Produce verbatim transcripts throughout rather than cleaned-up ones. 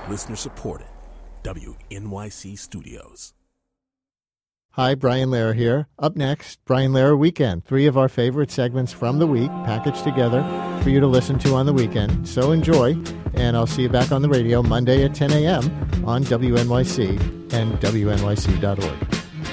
Listener supported. W N Y C Studios. Hi, Brian Lehrer here. Up next, Brian Lehrer Weekend. Three of our favorite segments from the week packaged together for you to listen to on the weekend. So enjoy, and I'll see you back on the radio Monday at ten a.m. on W N Y C and W N Y C dot org.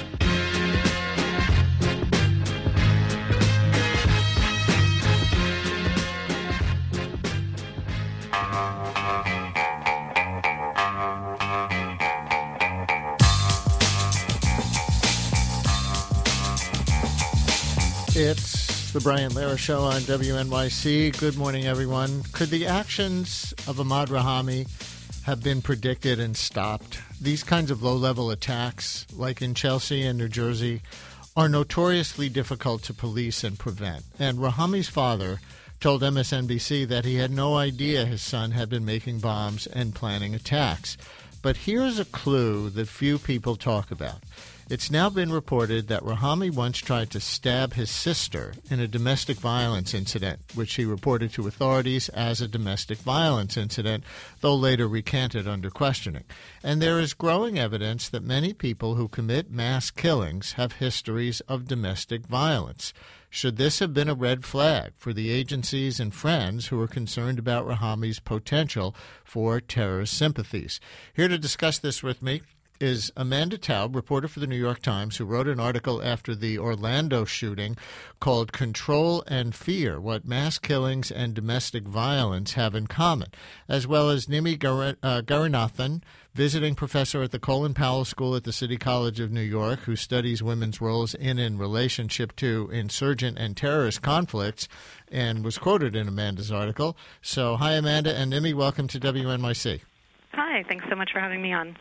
It's the Brian Lehrer Show on W N Y C. Good morning, everyone. Could the actions of Ahmad Rahami have been predicted and stopped? These kinds of low-level attacks, like in Chelsea and New Jersey, are notoriously difficult to police and prevent. And Rahami's father told M S N B C that he had no idea his son had been making bombs and planning attacks. But here's a clue that few people talk about. It's now been reported that Rahami once tried to stab his sister in a domestic violence incident, which he reported to authorities as a domestic violence incident, though later recanted under questioning. And there is growing evidence that many people who commit mass killings have histories of domestic violence. Should this have been a red flag for the agencies and friends who are concerned about Rahami's potential for terrorist sympathies? Here to discuss this with me is Amanda Taub, reporter for the New York Times, who wrote an article after the Orlando shooting called Control and Fear, What Mass Killings and Domestic Violence Have in Common, as well as Nimi Gar- uh, Garinathan, visiting professor at the Colin Powell School at the City College of New York, who studies women's roles in and relationship to insurgent and terrorist conflicts, and was quoted in Amanda's article. So, hi, Amanda, and Nimi, welcome to W N Y C. Hi, thanks so much for having me on.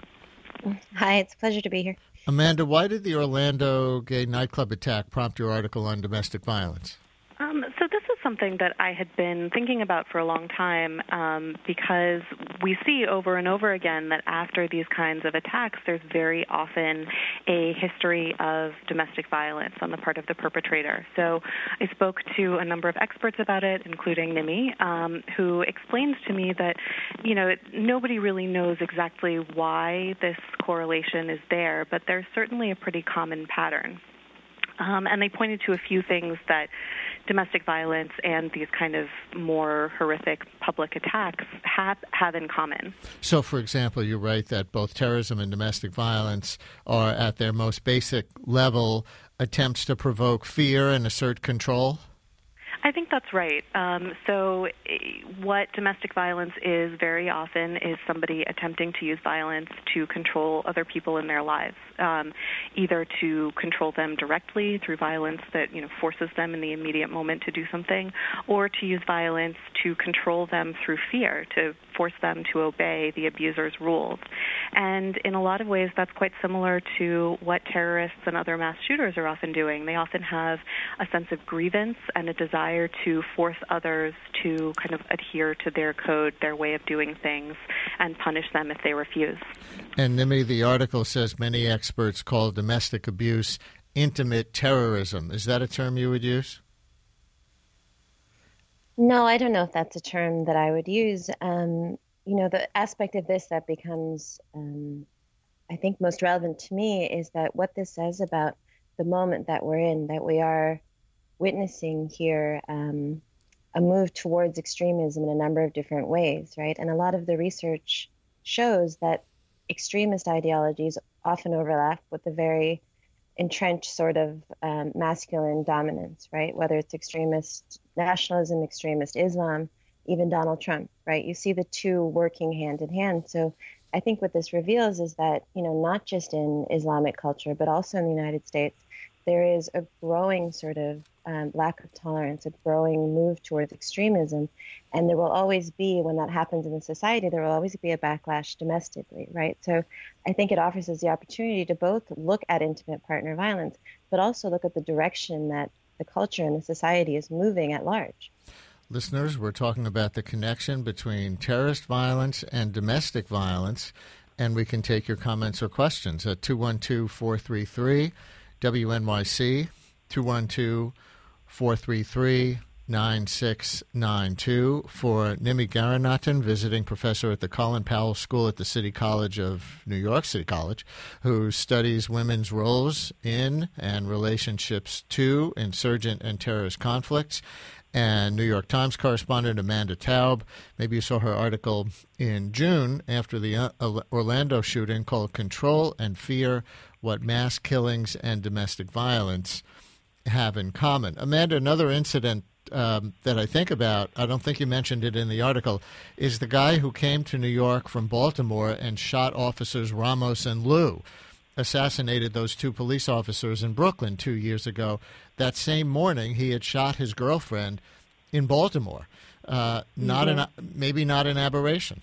Hi, it's a pleasure to be here. Amanda, why did the Orlando gay nightclub attack prompt your article on domestic violence? Um, so this is something that I had been thinking about for a long time um, because we see over and over again that after these kinds of attacks, there's very often a history of domestic violence on the part of the perpetrator. So I spoke to a number of experts about it, including Nimi, um, who explained to me that, you know, it, nobody really knows exactly why this correlation is there, but there's certainly a pretty common pattern. Um, and they pointed to a few things that domestic violence and these kind of more horrific public attacks have, have in common. So, for example, you write that both terrorism and domestic violence are at their most basic level attempts to provoke fear and assert control? I think that's right. Um, so what domestic violence is very often is somebody attempting to use violence to control other people in their lives, um, either to control them directly through violence that, you know, forces them in the immediate moment to do something, or to use violence to control them through fear, to force them to obey the abuser's rules. And in a lot of ways, that's quite similar to what terrorists and other mass shooters are often doing. They often have a sense of grievance and a desire to force others to kind of adhere to their code, their way of doing things, and punish them if they refuse. And Nimi, the article says many experts call domestic abuse intimate terrorism. Is that a term you would use? No, I don't know if that's a term that I would use. Um, you know, the aspect of this that becomes, um, I think, most relevant to me is that what this says about the moment that we're in, that we are witnessing here um, a move towards extremism in a number of different ways, right? And a lot of the research shows that extremist ideologies often overlap with the very entrenched sort of um, masculine dominance, right? Whether it's extremist nationalism, extremist Islam, even Donald Trump, right? You see the two working hand in hand. So I think what this reveals is that, you know, not just in Islamic culture, but also in the United States, there is a growing sort of um, lack of tolerance, a growing move towards extremism. And there will always be, when that happens in a society, there will always be a backlash domestically, right? So I think it offers us the opportunity to both look at intimate partner violence, but also look at the direction that the culture and the society is moving at large. Listeners, we're talking about the connection between terrorist violence and domestic violence, and we can take your comments or questions at two one two, four three three, W N Y C, two one two, four three three, nine six nine two. For Nimi Garanathan, visiting professor at the Colin Powell School at the City College of New York City College, who studies women's roles in and relationships to insurgent and terrorist conflicts. And New York Times correspondent Amanda Taub. Maybe you saw her article in June after the uh, Orlando shooting called Control and Fear, What Mass Killings and Domestic Violence Have in Common. Amanda, another incident um, that I think about, I don't think you mentioned it in the article, is the guy who came to New York from Baltimore and shot officers Ramos and Liu, assassinated those two police officers in Brooklyn two years ago. That same morning, he had shot his girlfriend in Baltimore. Uh, not mm-hmm. an, maybe not an aberration.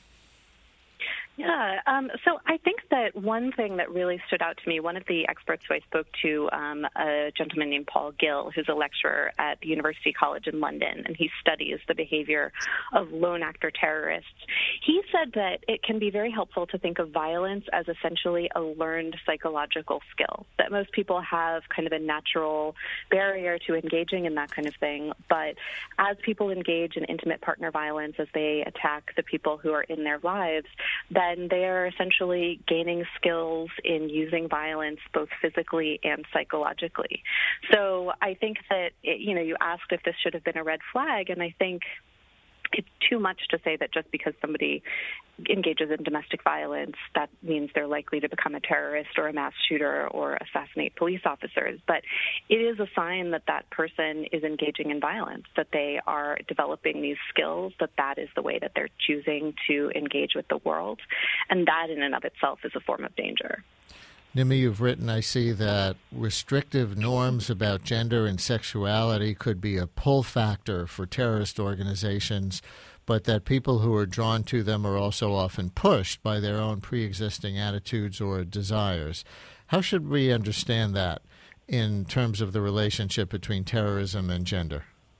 Yeah, um, so I think that one thing that really stood out to me, one of the experts who I spoke to, um, a gentleman named Paul Gill, who's a lecturer at the University College in London, and he studies the behavior of lone actor terrorists. He said that it can be very helpful to think of violence as essentially a learned psychological skill, that most people have kind of a natural barrier to engaging in that kind of thing. But as people engage in intimate partner violence, as they attack the people who are in their lives, that then they are essentially gaining skills in using violence both physically and psychologically. So I think that, it, you know, you asked if this should have been a red flag, and I think it's too much to say that just because somebody engages in domestic violence, that means they're likely to become a terrorist or a mass shooter or assassinate police officers. But it is a sign that that person is engaging in violence, that they are developing these skills, that that is the way that they're choosing to engage with the world. And that in and of itself is a form of danger. Nimi, you've written, I see, that restrictive norms about gender and sexuality could be a pull factor for terrorist organizations, but that people who are drawn to them are also often pushed by their own pre-existing attitudes or desires. How should we understand that in terms of the relationship between terrorism and gender?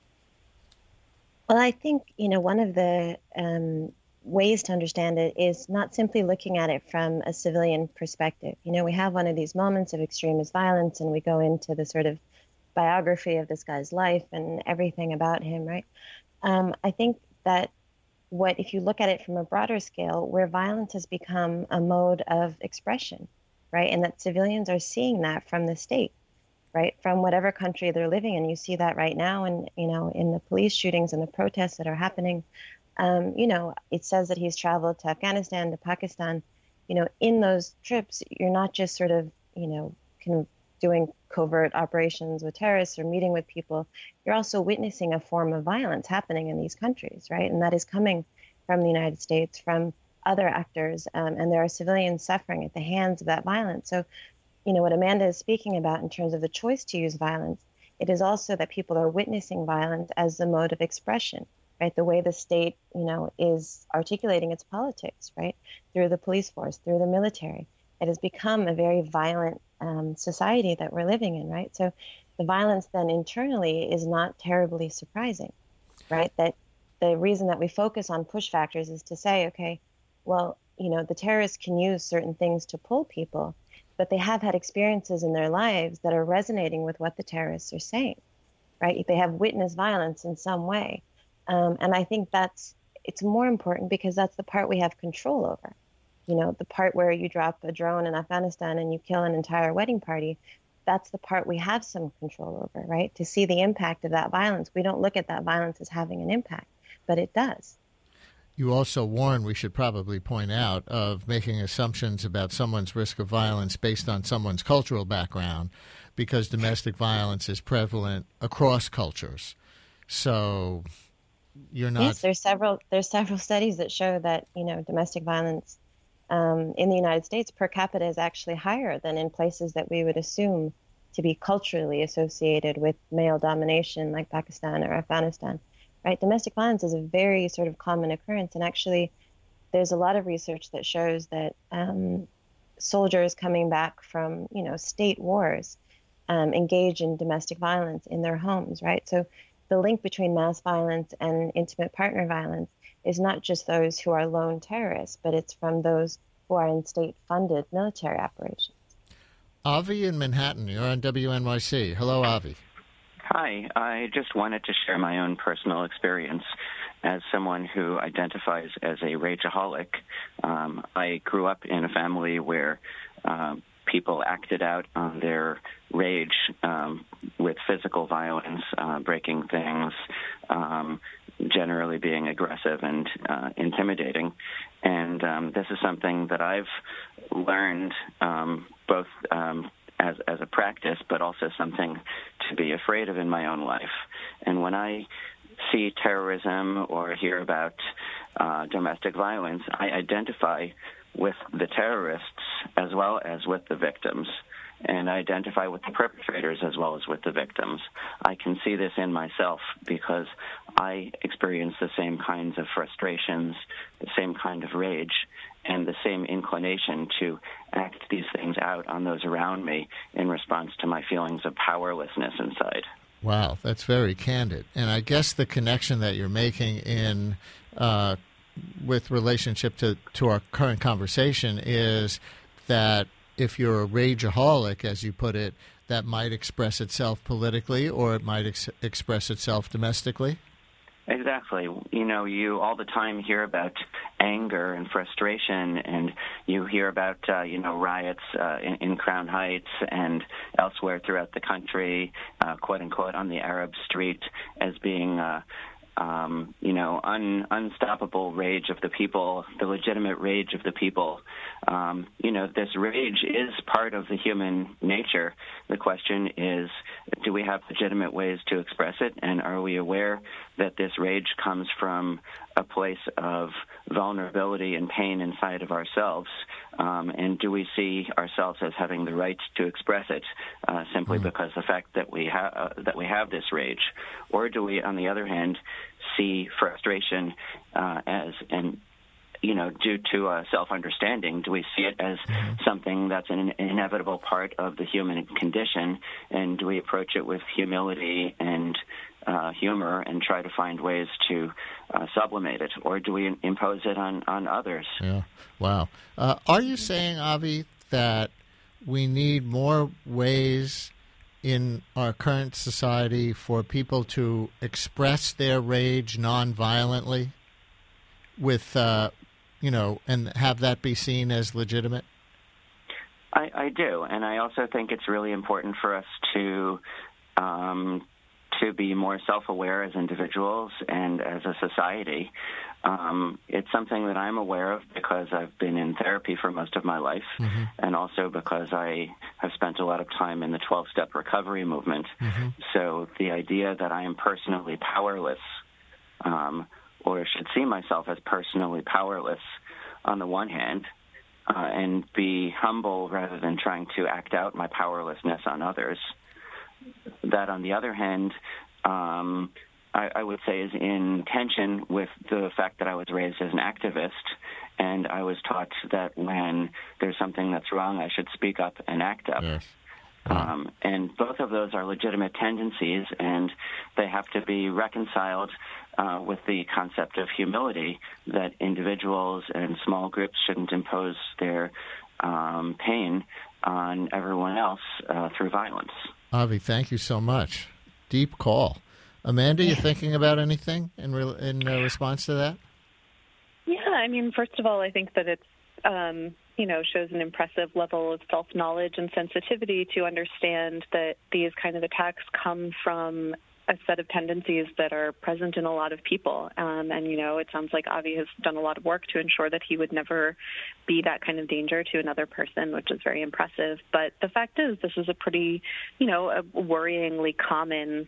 Well, I think, you know, one of the um, ways to understand it is not simply looking at it from a civilian perspective. You know, we have one of these moments of extremist violence and we go into the sort of biography of this guy's life and everything about him, right? Um, I think that what, if you look at it from a broader scale, where violence has become a mode of expression, right? And that civilians are seeing that from the state, right? From whatever country they're living in. You see that right now and, you know, in the police shootings and the protests that are happening. Um, you know, it says that he's traveled to Afghanistan, to Pakistan. You know, in those trips, you're not just sort of, you know, kind of doing covert operations with terrorists or meeting with people. You're also witnessing a form of violence happening in these countries, right? And that is coming from the United States, from other actors, um, and there are civilians suffering at the hands of that violence. So, you know, what Amanda is speaking about in terms of the choice to use violence, it is also that people are witnessing violence as a mode of expression. Right, the way the state, you know, is articulating its politics, right, through the police force, through the military. It has become a very violent um, society that we're living in, right? So the violence then internally is not terribly surprising, right? That the reason that we focus on push factors is to say, okay, well, you know, the terrorists can use certain things to pull people, but they have had experiences in their lives that are resonating with what the terrorists are saying, right? They have witnessed violence in some way. Um, and I think that's, it's more important because that's the part we have control over. You know, the part where you drop a drone in Afghanistan and you kill an entire wedding party, that's the part we have some control over, right? To see the impact of that violence. We don't look at that violence as having an impact, but it does. You also warn, we should probably point out, of making assumptions about someone's risk of violence based on someone's cultural background, because domestic violence is prevalent across cultures. So you're not. Yes, there's several there's several studies that show that, you know, domestic violence um, in the United States per capita is actually higher than in places that we would assume to be culturally associated with male domination, like Pakistan or Afghanistan. Right? Domestic violence is a very sort of common occurrence, and actually, there's a lot of research that shows that um, soldiers coming back from, you know, state wars um, engage in domestic violence in their homes. Right? So the link between mass violence and intimate partner violence is not just those who are lone terrorists, but it's from those who are in state-funded military operations. Avi in Manhattan, you're on W N Y C. Hello, Avi. Hi, I just wanted to share my own personal experience as someone who identifies as a rageaholic. Um, I grew up in a family where uh, people acted out on their rage um, with physical violence, uh, breaking things, um, generally being aggressive and uh, intimidating. And um, this is something that I've learned um, both um, as, as a practice, but also something to be afraid of in my own life. And when I see terrorism or hear about uh, domestic violence, I identify with the terrorists as well as with the victims, and I identify with the perpetrators as well as with the victims. I can see this in myself because I experience the same kinds of frustrations, the same kind of rage, and the same inclination to act these things out on those around me in response to my feelings of powerlessness inside. Wow, that's very candid. And I guess the connection that you're making in uh, with relationship to, to our current conversation is that if you're a rageaholic, as you put it, that might express itself politically or it might ex- express itself domestically? Exactly. You know, you all the time hear about anger and frustration, and you hear about, uh, you know, riots uh, in, in Crown Heights and elsewhere throughout the country, uh, quote unquote, on the Arab street as being, uh, um, you know, un, unstoppable rage of the people, the legitimate rage of the people. Um, you know, this rage is part of the human nature. The question is, do we have legitimate ways to express it, and are we aware that this rage comes from a place of vulnerability and pain inside of ourselves, um, and do we see ourselves as having the right to express it uh, simply mm-hmm. because the fact that we have uh, that we have this rage, or do we, on the other hand, see frustration uh, as an you know, due to uh, self-understanding, do we see it as something that's an inevitable part of the human condition, and do we approach it with humility and uh, humor and try to find ways to uh, sublimate it, or do we impose it on, on others? Yeah. Wow. Uh, are you saying, Avi, that we need more ways in our current society for people to express their rage nonviolently with uh, you know, and have that be seen as legitimate? I, I do, and I also think it's really important for us to um, to be more self-aware as individuals and as a society. Um, it's something that I'm aware of because I've been in therapy for most of my life, mm-hmm. and also because I have spent a lot of time in the twelve-step recovery movement. Mm-hmm. So the idea that I am personally powerless, um, or should see myself as personally powerless on the one hand, uh, and be humble rather than trying to act out my powerlessness on others. That, on the other hand, um, I, I would say is in tension with the fact that I was raised as an activist, and I was taught that when there's something that's wrong, I should speak up and act up. Yes. Um, and both of those are legitimate tendencies, and they have to be reconciled uh, with the concept of humility, that individuals and small groups shouldn't impose their um, pain on everyone else uh, through violence. Avi, thank you so much. Deep call. Amanda, you thinking about anything in, re- in uh, response to that? Yeah, I mean, first of all, I think that it's, um, you know, shows an impressive level of self-knowledge and sensitivity to understand that these kind of attacks come from a set of tendencies that are present in a lot of people. Um, and, you know, it sounds like Avi has done a lot of work to ensure that he would never be that kind of danger to another person, which is very impressive. But the fact is, this is a pretty, you know, a worryingly common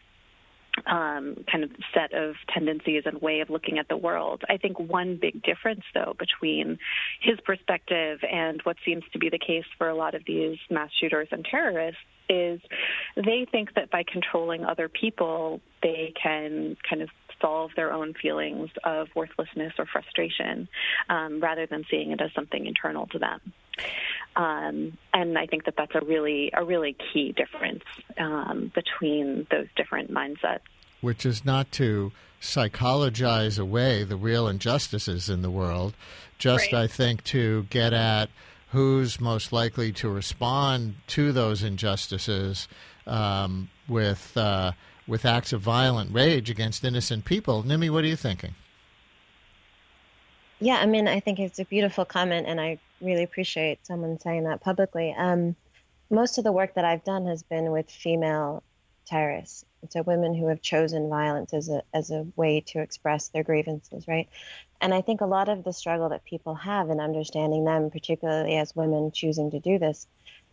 Um, kind of set of tendencies and way of looking at the world. I think one big difference, though, between his perspective and what seems to be the case for a lot of these mass shooters and terrorists is they think that by controlling other people, they can kind of solve their own feelings of worthlessness or frustration, um, rather than seeing it as something internal to them. Um, and I think that that's a really a really key difference um, between those different mindsets. Which is not to psychologize away the real injustices in the world, just, right. I think, to get at who's most likely to respond to those injustices um, with uh, with acts of violent rage against innocent people. Nimmi, what are you thinking? Yeah, I mean, I think it's a beautiful comment, and I really appreciate someone saying that publicly. Um, most of the work that I've done has been with female terrorists, so women who have chosen violence as a as a way to express their grievances, right? And I think a lot of the struggle that people have in understanding them, particularly as women choosing to do this,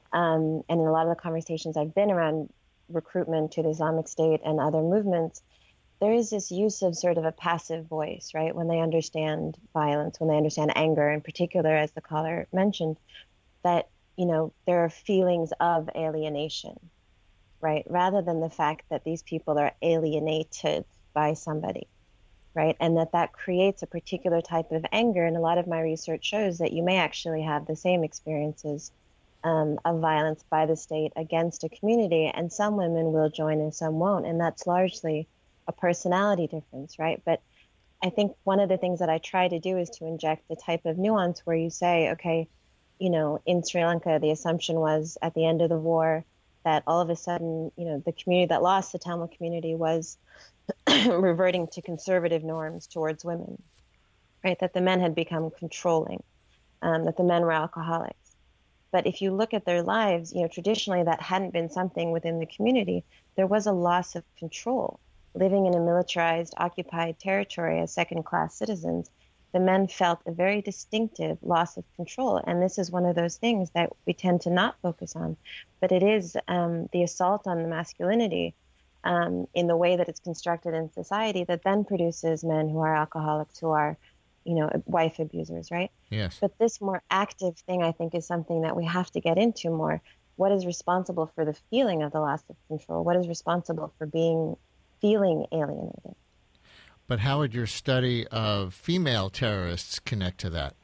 um, and in a lot of the conversations I've been around recruitment to the Islamic State and other movements, there is this use of sort of a passive voice, right? When they understand violence, when they understand anger in particular, as the caller mentioned, that, you know, there are feelings of alienation, right? Rather than the fact that these people are alienated by somebody, right? And that that creates a particular type of anger. And a lot of my research shows that you may actually have the same experiences um, of violence by the state against a community, and some women will join and some won't. And that's largely a personality difference, right? But I think one of the things that I try to do is to inject the type of nuance where you say, okay, you know, in Sri Lanka, the assumption was at the end of the war that all of a sudden, you know, the community that lost, the Tamil community, was reverting to conservative norms towards women, right? That the men had become controlling, um, that the men were alcoholics. But if you look at their lives, you know, traditionally that hadn't been something within the community. There was a loss of control. Living in a militarized, occupied territory as second-class citizens, the men felt a very distinctive loss of control. And this is one of those things that we tend to not focus on. But it is um, the assault on the masculinity um, in the way that it's constructed in society that then produces men who are alcoholics, who are, you know, wife abusers, right? Yes. But this more active thing, I think, is something that we have to get into more. What is responsible for the feeling of the loss of control? What is responsible for being feeling alienated? But how would your study of female terrorists connect to that?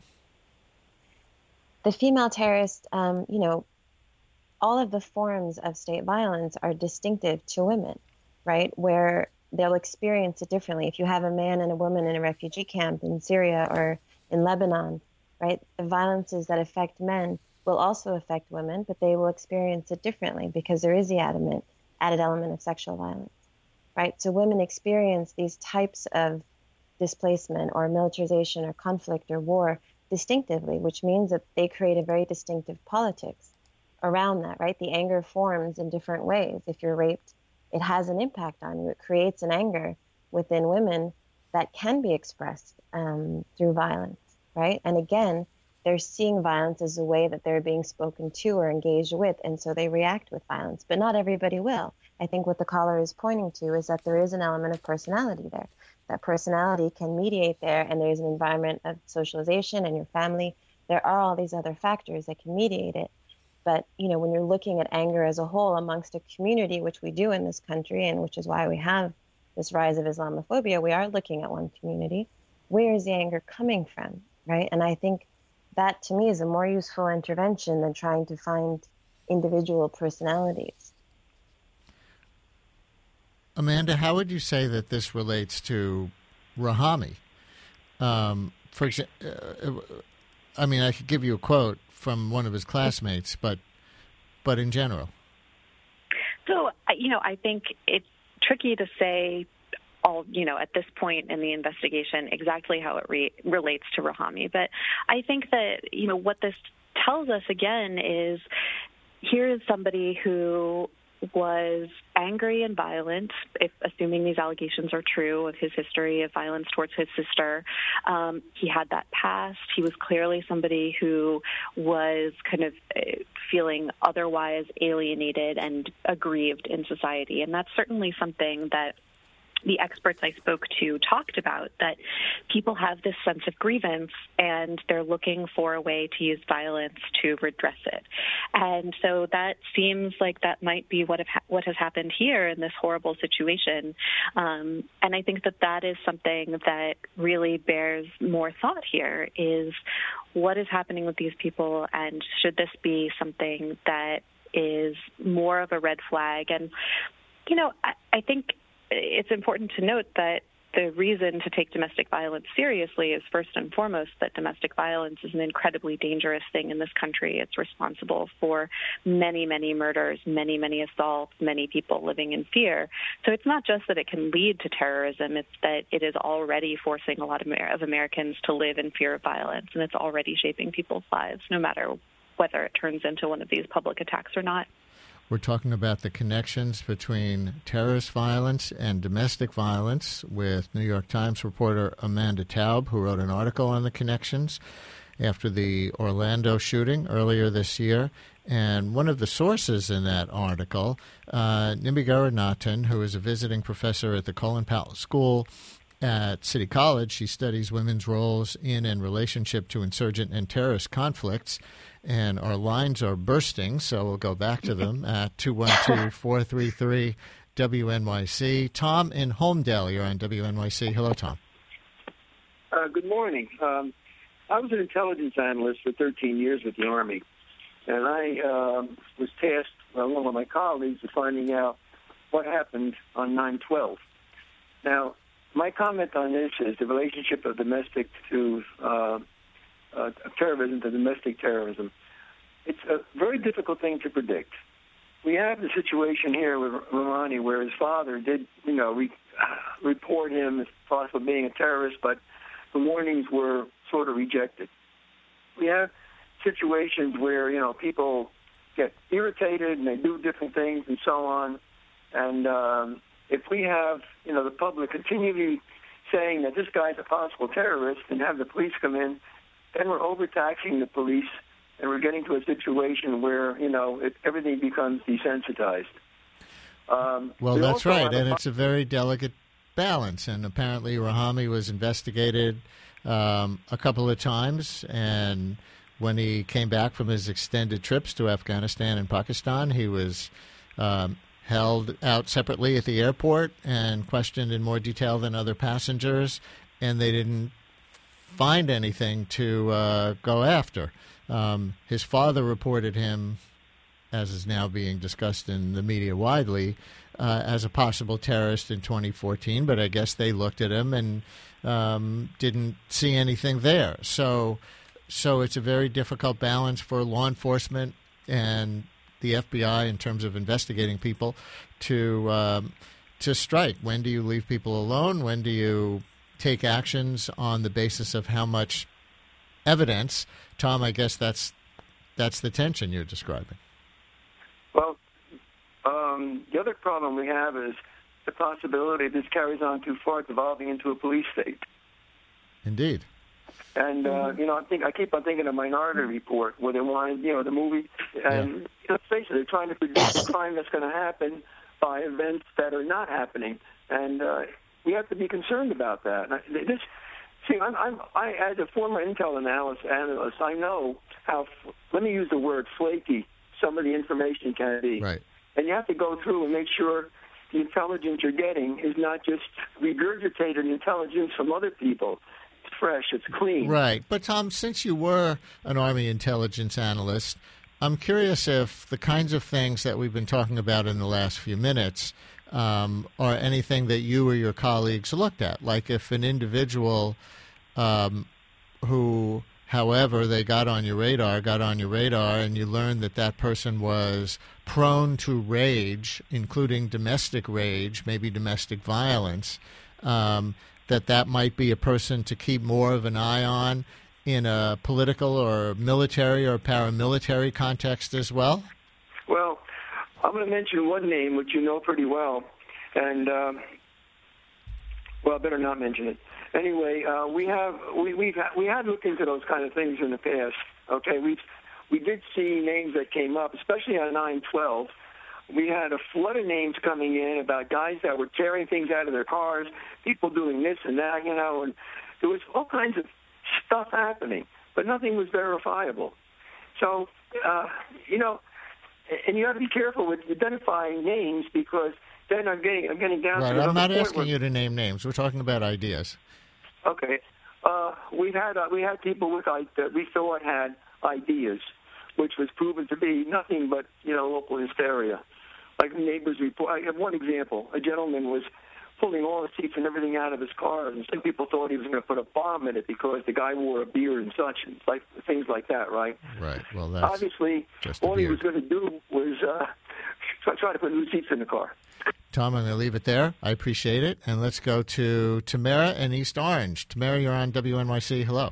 The female terrorists, um, you know, all of the forms of state violence are distinctive to women, right? Where they'll experience it differently. If you have a man and a woman in a refugee camp in Syria or in Lebanon, right, the violences that affect men will also affect women, but they will experience it differently because there is the added, added element of sexual violence, right? So women experience these types of displacement or militarization or conflict or war distinctively, which means that they create a very distinctive politics around that, right? The anger forms in different ways. If you're raped, it has an impact on you. It creates an anger within women that can be expressed um, through violence, right? And again, they're seeing violence as a way that they're being spoken to or engaged with, and so they react with violence. But not everybody will. I think what the caller is pointing to is that there is an element of personality there. That personality can mediate there, and there's an environment of socialization and your family. There are all these other factors that can mediate it. But, you know, when you're looking at anger as a whole amongst a community, which we do in this country, and which is why we have this rise of Islamophobia, we are looking at one community. Where is the anger coming from, right? And I think that, to me, is a more useful intervention than trying to find individual personalities. Amanda, how would you say that this relates to Rahami? Um, for example, uh, I mean, I could give you a quote from one of his classmates, but but in general. So, you know, I think it's tricky to say all, you know, at this point in the investigation exactly how it re- relates to Rahami. But I think that, you know, what this tells us again is here is somebody who was angry and violent, if assuming these allegations are true of his history of violence towards his sister. Um, he had that past. He was clearly somebody who was kind of feeling otherwise alienated and aggrieved in society. And that's certainly something that the experts I spoke to talked about, that people have this sense of grievance and they're looking for a way to use violence to redress it. And so that seems like that might be what have ha- what has happened here in this horrible situation. Um, and I think that that is something that really bears more thought here, is what is happening with these people, and should this be something that is more of a red flag? And, you know, I, I think it's important to note that the reason to take domestic violence seriously is first and foremost that domestic violence is an incredibly dangerous thing in this country. It's responsible for many, many murders, many, many assaults, many people living in fear. So it's not just that it can lead to terrorism, it's that it is already forcing a lot of, Amer- of Americans to live in fear of violence, and it's already shaping people's lives, no matter whether it turns into one of these public attacks or not. We're talking about the connections between terrorist violence and domestic violence with New York Times reporter Amanda Taub, who wrote an article on the connections after the Orlando shooting earlier this year. And one of the sources in that article, uh, Nimbi Garunnathan, who is a visiting professor at the Colin Powell School at City College. She studies women's roles in and relationship to insurgent and terrorist conflicts. And our lines are bursting, so we'll go back to them at two one two, four three three, W N Y C. Tom in Holmdel, you're on W N Y C. Hello, Tom. Uh, good morning. Um, I was an intelligence analyst for thirteen years with the Army, and I uh, was tasked, along with my colleagues, with finding out what happened on nine twelve. Now, my comment on this is the relationship of domestic to uh, uh, terrorism to domestic terrorism. It's a very difficult thing to predict. We have the situation here with Rouhani where his father did, you know, re- report him as possible being a terrorist, but the warnings were sort of rejected. We have situations where, you know, people get irritated and they do different things and so on. And um, if we have, you know, the public continually saying that this guy's a possible terrorist and have the police come in, then we're overtaxing the police and we're getting to a situation where, you know, it, everything becomes desensitized. Um, well, we that's right, and a, it's a very delicate balance. And apparently Rouhani was investigated um, a couple of times, and when he came back from his extended trips to Afghanistan and Pakistan, he was um, held out separately at the airport and questioned in more detail than other passengers, and they didn't find anything to uh, go after. Um, his father reported him, as is now being discussed in the media widely, uh, as a possible terrorist in twenty fourteen, but I guess they looked at him and um, didn't see anything there. So, so it's a very difficult balance for law enforcement and the F B I in terms of investigating people to um, to strike. When do you leave people alone? When do you take actions on the basis of how much evidence? Tom, I guess that's that's the tension you're describing. Well, um, the other problem we have is the possibility this carries on too far, devolving into a police state. Indeed. And, uh, you know, I think I keep on thinking of Minority Report, where they wanted, you know, the movie. And, yeah. Let's face it, they're trying to predict the crime that's going to happen by events that are not happening. And uh, we have to be concerned about that. And I, this, see, I'm, I'm, I, as a former intel analyst, analyst, I know how, let me use the word flaky, some of the information can be. Right. And you have to go through and make sure the intelligence you're getting is not just regurgitated intelligence from other people. It's fresh, it's clean. Right. But, Tom, since you were an Army intelligence analyst, I'm curious if the kinds of things that we've been talking about in the last few minutes um, are anything that you or your colleagues looked at. Like if an individual um, who, however, they got on your radar, got on your radar, and you learned that that person was prone to rage, including domestic rage, maybe domestic violence, um, that that might be a person to keep more of an eye on in a political or military or paramilitary context as well? Well, I'm going to mention one name, which you know pretty well, and, um, well, I better not mention it. Anyway, uh, we have we we've ha- we had looked into those kind of things in the past. Okay, we we did see names that came up, especially on nine twelve. We had a flood of names coming in about guys that were tearing things out of their cars, people doing this and that, you know, and there was all kinds of stuff happening, but nothing was verifiable. So, uh, you know, and you have to be careful with identifying names because then I'm getting I'm getting down right, to I'm not asking where, you to name names. We're talking about ideas. Okay, uh, we've had uh, we had people with uh, that we thought had ideas, which was proven to be nothing but you know local hysteria. Like neighbors report. I have one example. A gentleman was pulling all the seats and everything out of his car, and some people thought he was going to put a bomb in it because the guy wore a beard and such, and like things like that, right? Right. Well, that's obviously just a all he beard. was going to do was uh, try, try to put new seats in the car. Tom, I'm going to leave it there. I appreciate it. And let's go to Tamara in East Orange. Tamara, you're on W N Y C. Hello.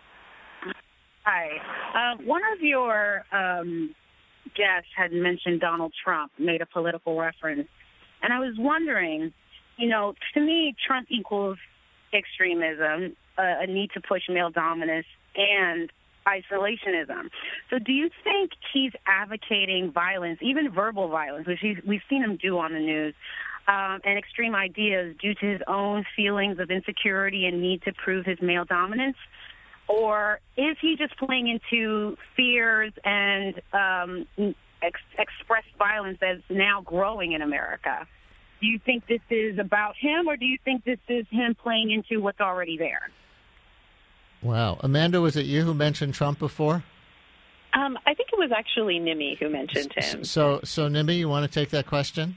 Hi. Uh, one of your um, guests had mentioned Donald Trump, made a political reference. And I was wondering, you know, to me, Trump equals extremism, uh, a need to push male dominance, and isolationism. So do you think he's advocating violence, even verbal violence, which he's, we've seen him do on the news, um, and extreme ideas due to his own feelings of insecurity and need to prove his male dominance? Or is he just playing into fears and um, ex- expressed violence that's now growing in America? Do you think this is about him, or do you think this is him playing into what's already there? Wow. Amanda, was it you who mentioned Trump before? Um, I think it was actually Nimi who mentioned him. So, so Nimi, you want to take that question?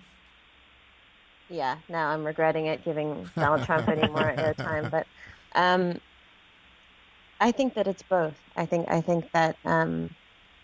Yeah, now I'm regretting it, giving Donald Trump any more airtime. But um, I think that it's both. I think I think that um,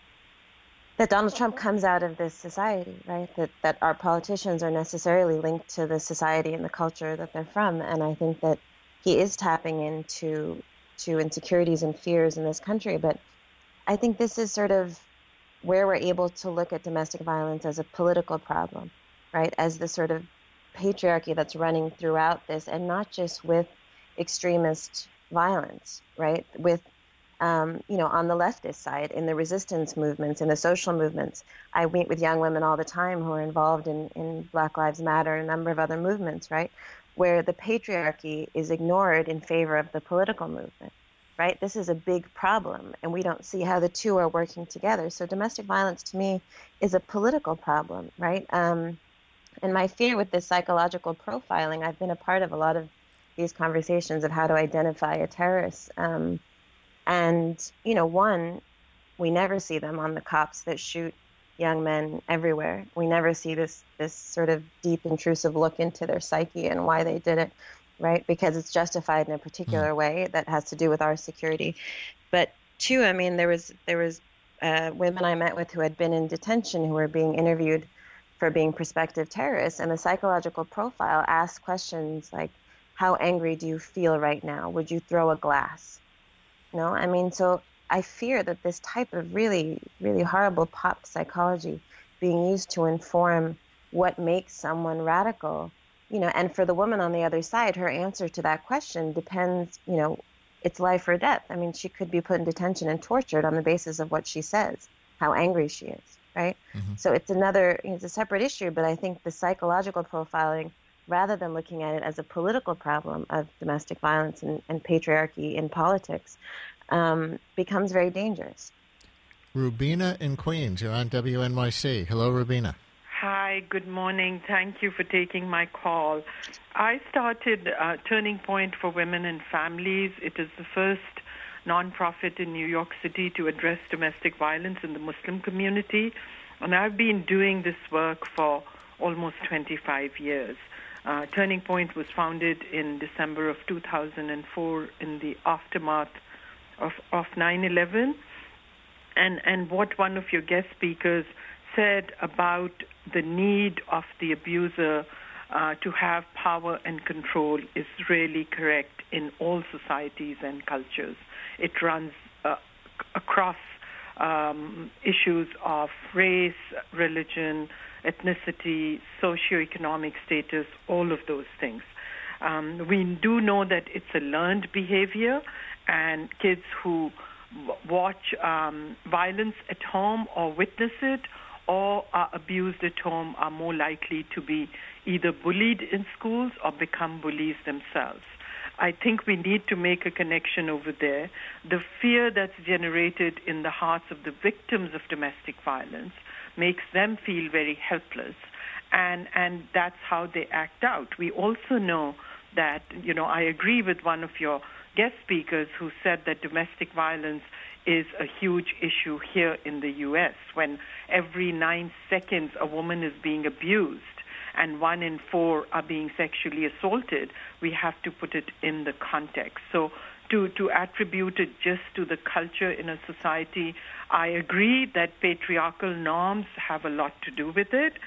that Donald Trump comes out of this society, right? That that our politicians are necessarily linked to the society and the culture that they're from, and I think that he is tapping into to insecurities and fears in this country. But I think this is sort of where we're able to look at domestic violence as a political problem, right? As the sort of patriarchy that's running throughout this, and not just with extremist violence, right? With, um, you know, on the leftist side, in the resistance movements, in the social movements. I meet with young women all the time who are involved in, in Black Lives Matter and a number of other movements, right? Where the patriarchy is ignored in favor of the political movement, right? This is a big problem, and we don't see how the two are working together. So domestic violence, to me, is a political problem, right? Um, and my fear with this psychological profiling, I've been a part of a lot of these conversations of how to identify a terrorist. Um, and, you know, one, we never see them on the cops that shoot young men everywhere. We never see this this sort of deep, intrusive look into their psyche and why they did it, right? Because it's justified in a particular way that has to do with our security. But two, I mean, there was there was uh, women I met with who had been in detention who were being interviewed for being prospective terrorists, and the psychological profile asked questions like, "How angry do you feel right now? Would you throw a glass?" You know, I mean, so I fear that this type of really, really horrible pop psychology being used to inform what makes someone radical, you know, and for the woman on the other side, her answer to that question depends, you know, it's life or death. I mean, she could be put in detention and tortured on the basis of what she says, how angry she is, right? Mm-hmm. So it's another, it's a separate issue, but I think the psychological profiling, rather than looking at it as a political problem of domestic violence and, and patriarchy in politics, um, becomes very dangerous. Rubina in Queens, you're on W N Y C. Hello, Rubina. Hi, good morning. Thank you for taking my call. I started uh, Turning Point for Women and Families. It is the first nonprofit in New York City to address domestic violence in the Muslim community. And I've been doing this work for almost twenty-five years. Uh, Turning Point was founded in December of two thousand four in the aftermath of, of nine eleven. And, and what one of your guest speakers said about the need of the abuser uh, to have power and control is really correct in all societies and cultures. It runs uh, across um, issues of race, religion, ethnicity, socioeconomic status, all of those things. Um, we do know that it's a learned behavior, and kids who watch um, violence at home or witness it or are abused at home are more likely to be either bullied in schools or become bullies themselves. I think we need to make a connection over there. The fear that's generated in the hearts of the victims of domestic violence makes them feel very helpless, and, and that's how they act out. We also know that, you know, I agree with one of your guest speakers who said that domestic violence is a huge issue here in the U S when every nine seconds a woman is being abused. and one in four are being sexually assaulted, we have to put it in the context. So to, to attribute it just to the culture in a society, I agree that patriarchal norms have a lot to do with it,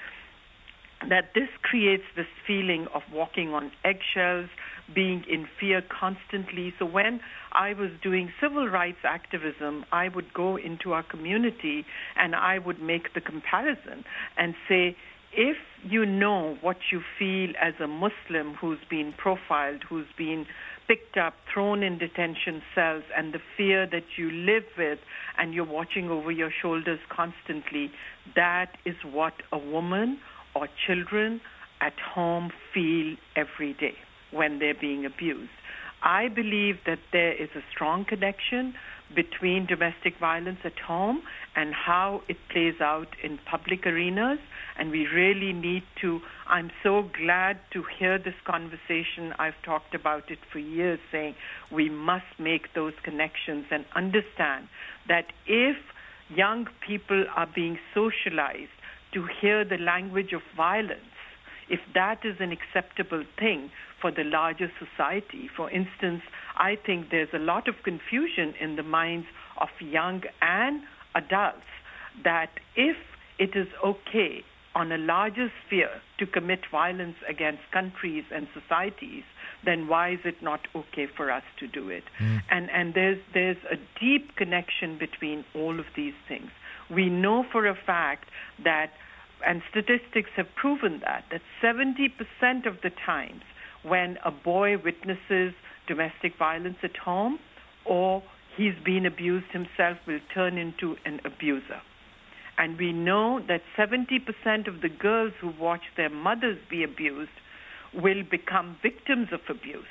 that this creates this feeling of walking on eggshells, being in fear constantly. So when I was doing civil rights activism, I would go into our community and I would make the comparison and say, if you know what you feel as a Muslim who's been profiled, who's been picked up, thrown in detention cells, and the fear that you live with, and you're watching over your shoulders constantly, that is what a woman or children at home feel every day when they're being abused. I believe that there is a strong connection between domestic violence at home and how it plays out in public arenas, and we really need to, I'm so glad to hear this conversation. I've talked about it for years, saying we must make those connections and understand that if young people are being socialized to hear the language of violence, if that is an acceptable thing for the larger society. For instance, I think there's a lot of confusion in the minds of young and adults that if it is okay on a larger sphere to commit violence against countries and societies, then why is it not okay for us to do it? Mm. And and there's there's a deep connection between all of these things. We know for a fact that, and statistics have proven that, that seventy percent of the times when a boy witnesses domestic violence at home or he's been abused himself will turn into an abuser. And we know that seventy percent of the girls who watch their mothers be abused will become victims of abuse.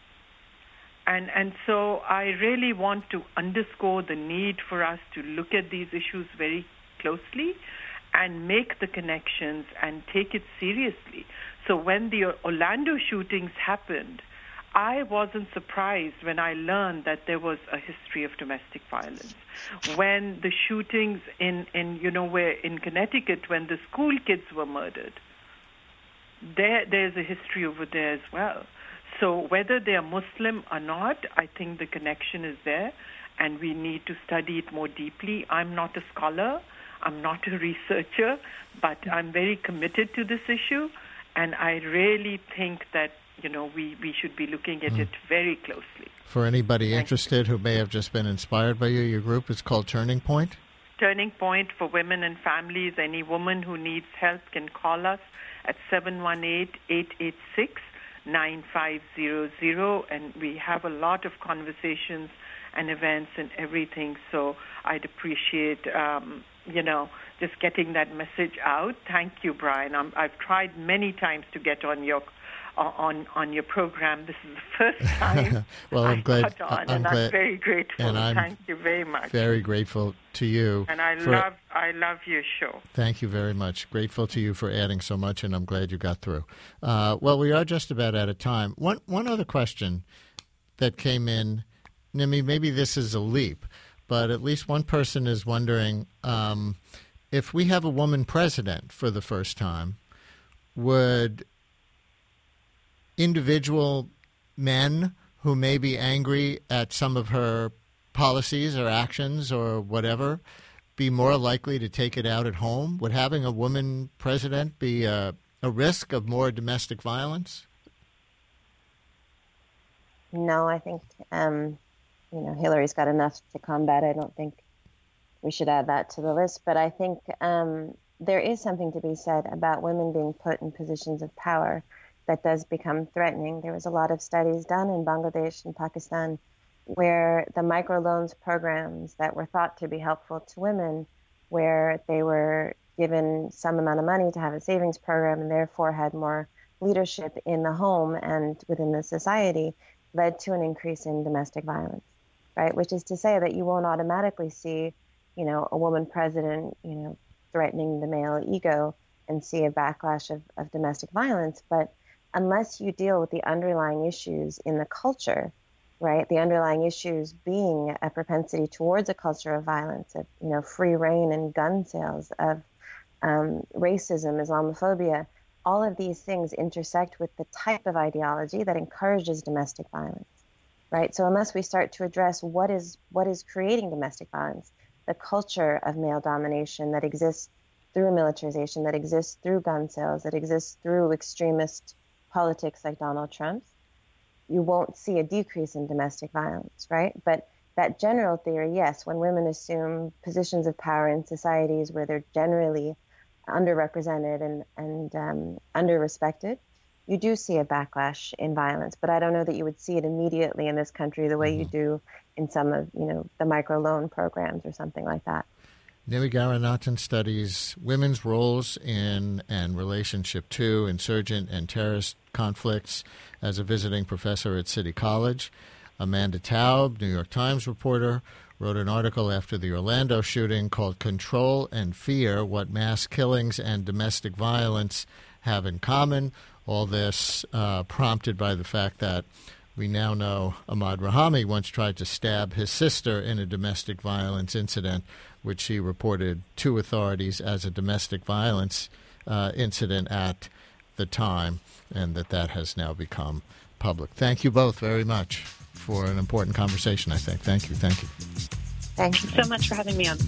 And and so I really want to underscore the need for us to look at these issues very closely and make the connections and take it seriously. So when the Orlando shootings happened, I wasn't surprised when I learned that there was a history of domestic violence. When the shootings in, in you know, where in Connecticut, when the school kids were murdered, there there's a history over there as well. So whether they are Muslim or not, I think the connection is there, and we need to study it more deeply. I'm not a scholar, I'm not a researcher, but I'm very committed to this issue, and I really think that, you know, we, we should be looking at mm. it very closely. For anybody Thank interested you. who may have just been inspired by you, your group is called Turning Point? Turning Point for Women and Families. Any woman who needs help can call us at seven one eight, eight eight six, nine five zero zero, and we have a lot of conversations and events and everything, so I'd appreciate, um, you know, just getting that message out. Thank you, Brian. I'm, I've tried many times to get on your on on your program. This is the first time well, I'm I glad, got on, I'm and glad, I'm very grateful. And I'm Thank you very much. Very grateful to you. And I for, love I love your show. Thank you very much. Grateful to you for adding so much, and I'm glad you got through. Uh, well, we are just about out of time. One one other question that came in, Nimi, maybe this is a leap, but at least one person is wondering, um, if we have a woman president for the first time, would individual men who may be angry at some of her policies or actions or whatever be more likely to take it out at home? Would having a woman president be a, a risk of more domestic violence? No, I think, um, you know, Hillary's got enough to combat. I don't think we should add that to the list. But I think um, there is something to be said about women being put in positions of power that does become threatening. There was a lot of studies done in Bangladesh and Pakistan where the microloans programs that were thought to be helpful to women, where they were given some amount of money to have a savings program and therefore had more leadership in the home and within the society, led to an increase in domestic violence, right? Which is to say that you won't automatically see, you know, a woman president, you know, threatening the male ego and see a backlash of, of domestic violence. But unless you deal with the underlying issues in the culture, right, the underlying issues being a propensity towards a culture of violence, of, you know, free reign and gun sales, of um, racism, Islamophobia, all of these things intersect with the type of ideology that encourages domestic violence, right? So unless we start to address what is what is creating domestic violence, the culture of male domination that exists through militarization, that exists through gun sales, that exists through extremist politics like Donald Trump's, you won't see a decrease in domestic violence, right? But that general theory, yes, when women assume positions of power in societies where they're generally underrepresented and, and um, under-respected, you do see a backlash in violence. But I don't know that you would see it immediately in this country the way mm-hmm. you do in some of, you know, the microloan programs or something like that. Nimi Garanathan studies women's roles in and relationship to insurgent and terrorist conflicts as a visiting professor at City College. Amanda Taub, New York Times reporter, wrote an article after the Orlando shooting called Control and Fear, What Mass Killings and Domestic Violence Have in Common. All this uh, prompted by the fact that we now know Ahmad Rahami once tried to stab his sister in a domestic violence incident, which he reported to authorities as a domestic violence uh, incident at the time, and that that has now become public. Thank you both very much for an important conversation, I think. Thank you. Thank you. Thank you so much for having me on.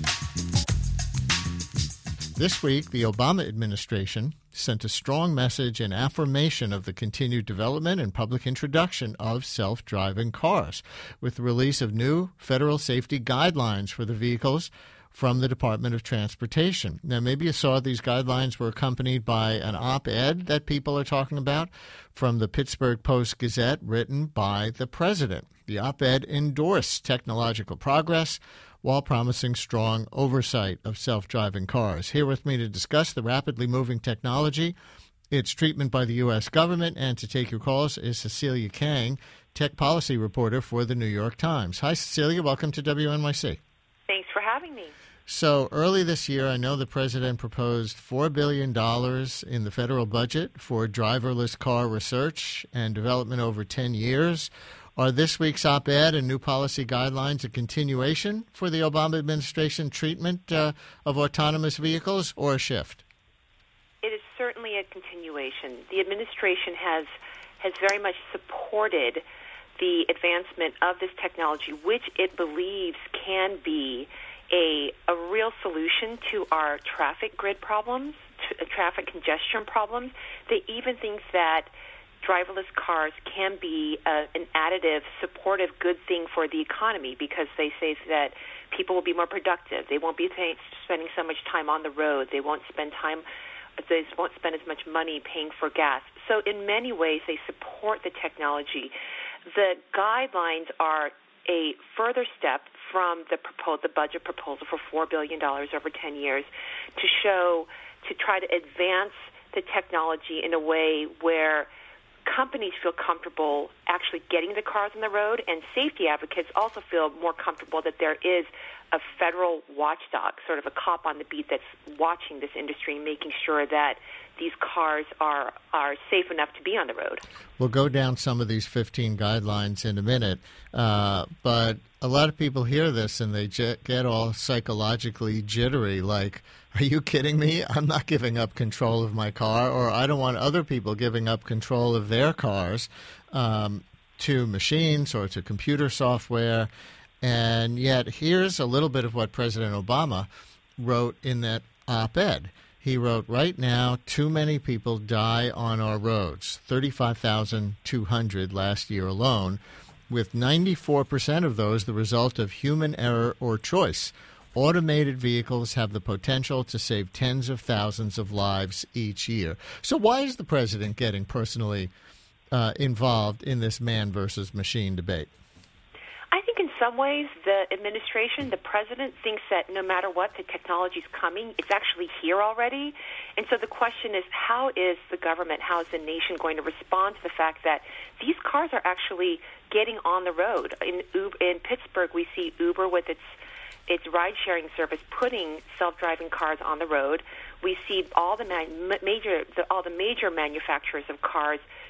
This week, the Obama administration sent a strong message in affirmation of the continued development and public introduction of self-driving cars with the release of new federal safety guidelines for the vehicles from the Department of Transportation. Now, maybe you saw these guidelines were accompanied by an op-ed that people are talking about from the Pittsburgh Post-Gazette written by the president. The op-ed endorsed technological progress while promising strong oversight of self-driving cars. Here with me to discuss the rapidly moving technology, its treatment by the U S government, and to take your calls is Cecilia Kang, tech policy reporter for the New York Times. Hi, Cecilia. Welcome to W N Y C. Thanks for having me. So early this year, I know the president proposed four billion dollars in the federal budget for driverless car research and development over ten years. Are this week's op-ed and new policy guidelines a continuation for the Obama administration treatment uh, of autonomous vehicles or a shift? It is certainly a continuation. The administration has has very much supported the advancement of this technology, which it believes can be a a real solution to our traffic grid problems, to, uh, traffic congestion problems. They even think that driverless cars can be uh, an additive, supportive, good thing for the economy because they say that people will be more productive. They won't be paying, spending so much time on the road. They won't spend time. They won't spend as much money paying for gas. So in many ways, they support the technology. The guidelines are a further step from the proposal, the budget proposal for four billion dollars over ten years to show, to try to advance the technology in a way where companies feel comfortable actually getting the cars on the road, and safety advocates also feel more comfortable that there is a federal watchdog, sort of a cop on the beat that's watching this industry and making sure that these cars are are safe enough to be on the road. We'll go down some of these fifteen guidelines in a minute, uh, but a lot of people hear this and they j- get all psychologically jittery, like, are you kidding me? I'm not giving up control of my car, or I don't want other people giving up control of their cars um, to machines or to computer software. And yet here's a little bit of what President Obama wrote in that op-ed. He wrote, right now, too many people die on our roads, thirty-five thousand two hundred last year alone, with ninety-four percent of those the result of human error or choice. Automated vehicles have the potential to save tens of thousands of lives each year. So why is the president getting personally uh, involved in this man versus machine debate? I think in some ways the administration, the president, thinks that no matter what, the technology is coming. It's actually here already. And so the question is, how is the government, how is the nation going to respond to the fact that these cars are actually getting on the road? In Uber, in Pittsburgh, we see Uber with its its ride-sharing service putting self-driving cars on the road. We see all the man, major, the, all the major manufacturers of cars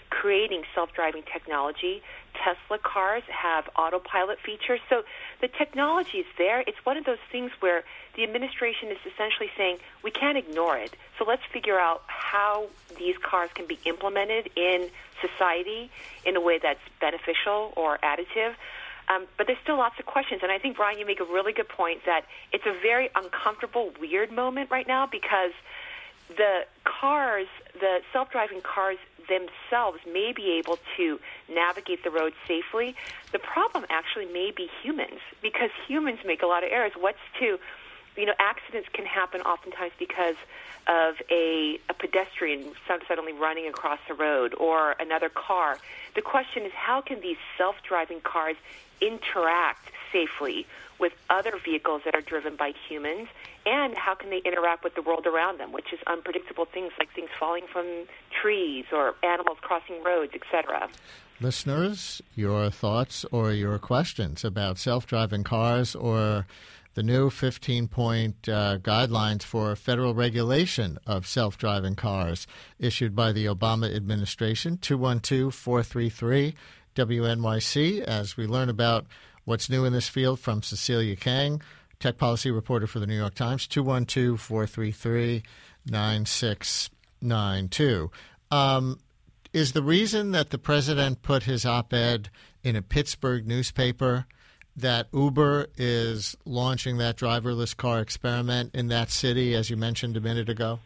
creating self-driving technology. Tesla cars have autopilot features. So the technology is there. It's one of those things where the administration is essentially saying, we can't ignore it. So let's figure out how these cars can be implemented in society in a way that's beneficial or additive. Um, but there's still lots of questions. And I think, Brian, you make a really good point that it's a very uncomfortable, weird moment right now because the cars, the self-driving cars themselves may be able to navigate the road safely. The problem actually may be humans because humans make a lot of errors. What's to, you know, accidents can happen oftentimes because of a, a pedestrian suddenly running across the road or another car. The question is, how can these self-driving cars interact safely with other vehicles that are driven by humans, and how can they interact with the world around them, which is unpredictable things like things falling from trees or animals crossing roads, et cetera. Listeners, your thoughts or your questions about self-driving cars or the new fifteen-point uh, guidelines for federal regulation of self-driving cars issued by the Obama administration, two one two, four three three, W N Y C, as we learn about what's new in this field from Cecilia Kang, tech policy reporter for the New York Times, two one two, four three three, nine six nine two. Um, is the reason that the president put his op-ed in a Pittsburgh newspaper that Uber is launching that driverless car experiment in that city, as you mentioned a minute ago?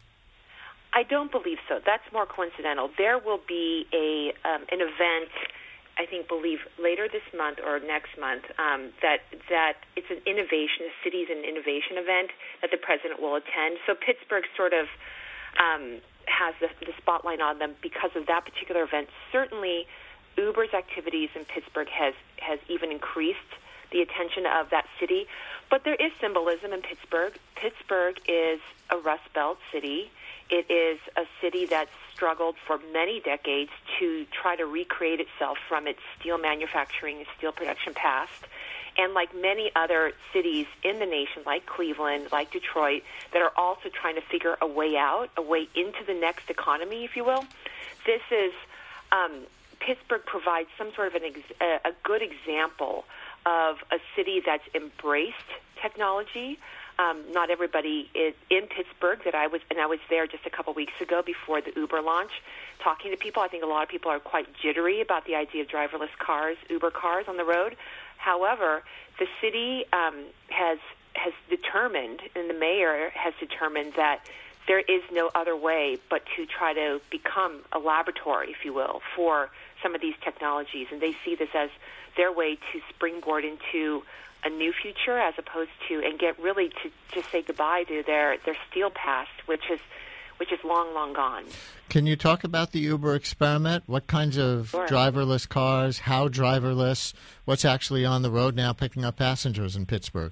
I don't believe so. That's more coincidental. There will be a um, an event, I think, believe later this month or next month, um, that that it's an innovation, a city's an innovation event that the president will attend. So Pittsburgh sort of um, has the, the spotlight on them because of that particular event. Certainly, Uber's activities in Pittsburgh has has even increased the attention of that city. But there is symbolism in Pittsburgh. Pittsburgh is a Rust Belt city. It is a city that's struggled for many decades to try to recreate itself from its steel manufacturing and steel production past. And like many other cities in the nation, like Cleveland, like Detroit, that are also trying to figure a way out, a way into the next economy, if you will, this is, um, Pittsburgh provides some sort of an ex- a, a good example of a city that's embraced technology. Um, not everybody is in Pittsburgh that I was, and I was there just a couple weeks ago before the Uber launch, talking to people. I think a lot of people are quite jittery about the idea of driverless cars, Uber cars on the road. However, the city um, has has determined, and the mayor has determined that there is no other way but to try to become a laboratory, if you will, for some of these technologies, and they see this as their way to springboard into a new future, as opposed to and get really to just say goodbye to their, their steel past, which is which is long, long gone. Can you talk about the Uber experiment? What kinds of Sure. driverless cars? How driverless? What's actually on the road now picking up passengers in Pittsburgh?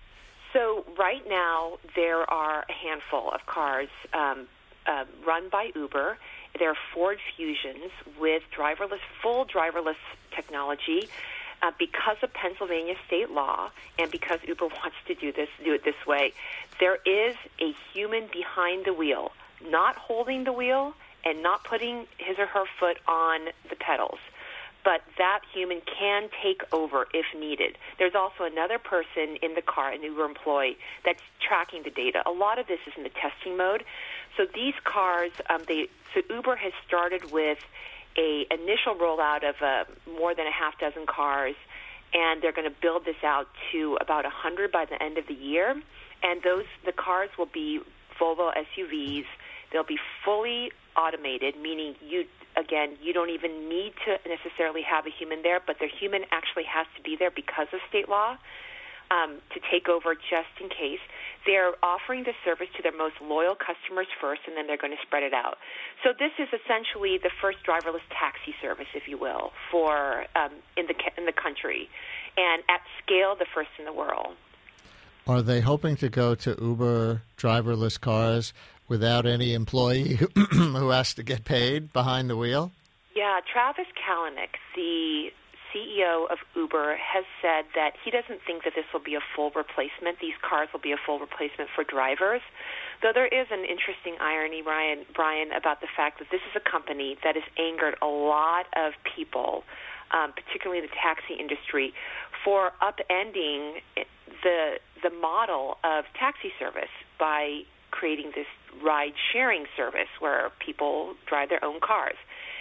So right now there are a handful of cars um, uh, run by Uber. There are Ford Fusions with driverless, full driverless technology. Uh, because of Pennsylvania state law and because Uber wants to do this, do it this way, there is a human behind the wheel, not holding the wheel and not putting his or her foot on the pedals. But that human can take over if needed. There's also another person in the car, an Uber employee, that's tracking the data. A lot of this is in the testing mode. So these cars, um, they so Uber has started with a initial rollout of uh, more than a half dozen cars, and they're going to build this out to about one hundred by the end of the year. And those the cars will be Volvo S U Vs. They'll be fully automated, meaning you again you don't even need to necessarily have a human there, but the human actually has to be there because of state law um, to take over just in case. They're offering the service to their most loyal customers first, and then they're going to spread it out. So this is essentially the first driverless taxi service, if you will, for um, in the in the country, and at scale, the first in the world. Are they hoping to go to Uber driverless cars without any employee who has to get paid behind the wheel? Yeah, Travis Kalanick, the C E O of Uber has said that he doesn't think that this will be a full replacement. These cars will be a full replacement for drivers. Though there is an interesting irony, Brian, Brian, about the fact that this is a company that has angered a lot of people, um, particularly in the taxi industry, for upending the the model of taxi service by creating this ride-sharing service where people drive their own cars.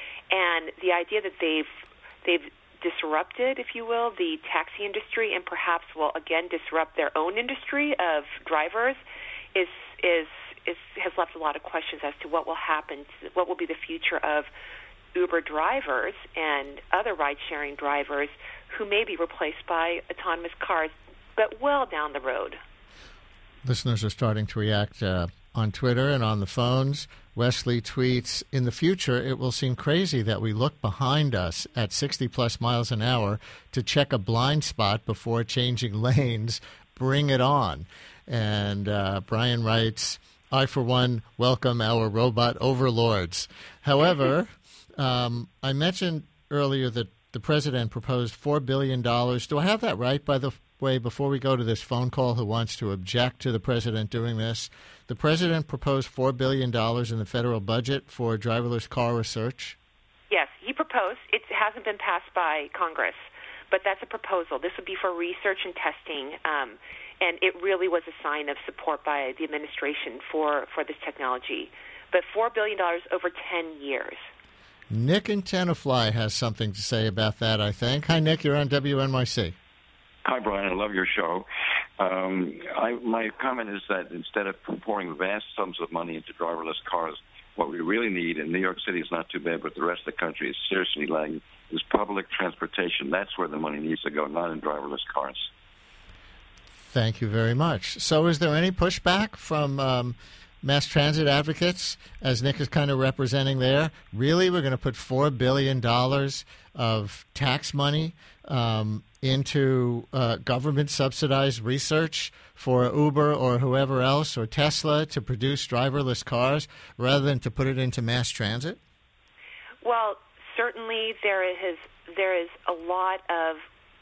And the idea that they've they've disrupted, if you will, the taxi industry and perhaps will again disrupt their own industry of drivers is is is has left a lot of questions as to what will happen, to, what will be the future of Uber drivers and other ride-sharing drivers who may be replaced by autonomous cars, but well down the road. Listeners are starting to react uh, on Twitter and on the phones. Wesley tweets, in the future, it will seem crazy that we look behind us at sixty plus miles an hour to check a blind spot before changing lanes. Bring it on. And uh, Brian writes, I, for one, welcome our robot overlords. However, um, I mentioned earlier that the president proposed four billion dollars. Do I have that right, by the way, before we go to this phone call who wants to object to the president doing this? The president proposed four billion dollars in the federal budget for driverless car research? Yes, he proposed. It hasn't been passed by Congress, but that's a proposal. This would be for research and testing, um, and it really was a sign of support by the administration for, for this technology. But four billion dollars over ten years. Nick in Tenafly has something to say about that, I think. Hi, Nick. You're on W N Y C. Hi, Brian. I love your show. Um, I, my comment is that instead of pouring vast sums of money into driverless cars, what we really need, and New York City is not too bad, but the rest of the country is seriously lagging, is public transportation. That's where the money needs to go, not in driverless cars. Thank you very much. So is there any pushback from um, mass transit advocates, as Nick is kind of representing there? Really, we're going to put four billion dollars of tax money um, into uh, government-subsidized research for Uber or whoever else or Tesla to produce driverless cars rather than to put it into mass transit? Well, certainly there is there is a lot of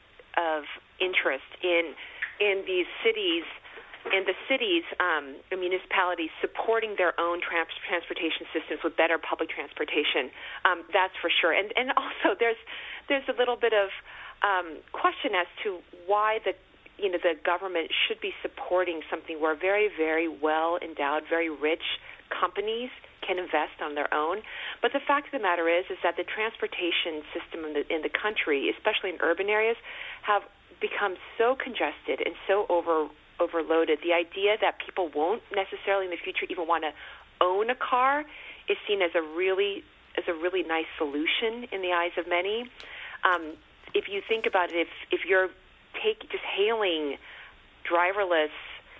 of interest in in these cities. In the cities, um, the municipalities supporting their own trans- transportation systems with better public transportation, um, that's for sure. And and also there's there's a little bit of um, question as to why the you know the government should be supporting something where very very well endowed, very rich companies can invest on their own. But the fact of the matter is is that the transportation system in the in the country, especially in urban areas, have become so congested and so over. overloaded. The idea that people won't necessarily in the future even want to own a car is seen as a really as a really nice solution in the eyes of many. Um, if you think about it, if if you're take, just hailing driverless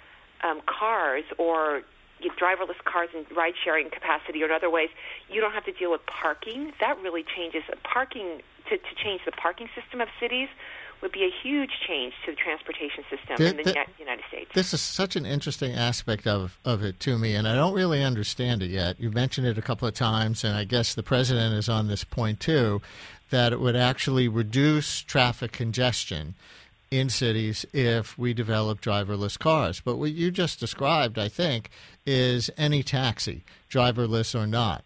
um, cars or you know, driverless cars in ride-sharing capacity or in other ways, you don't have to deal with parking. That really changes parking to, to change the parking system of cities. Would be a huge change to the transportation system the, in the, the United States. This is such an interesting aspect of, of it to me, and I don't really understand it yet. You mentioned it a couple of times, and I guess the president is on this point too, that it would actually reduce traffic congestion in cities if we develop driverless cars. But what you just described, I think, is any taxi, driverless or not.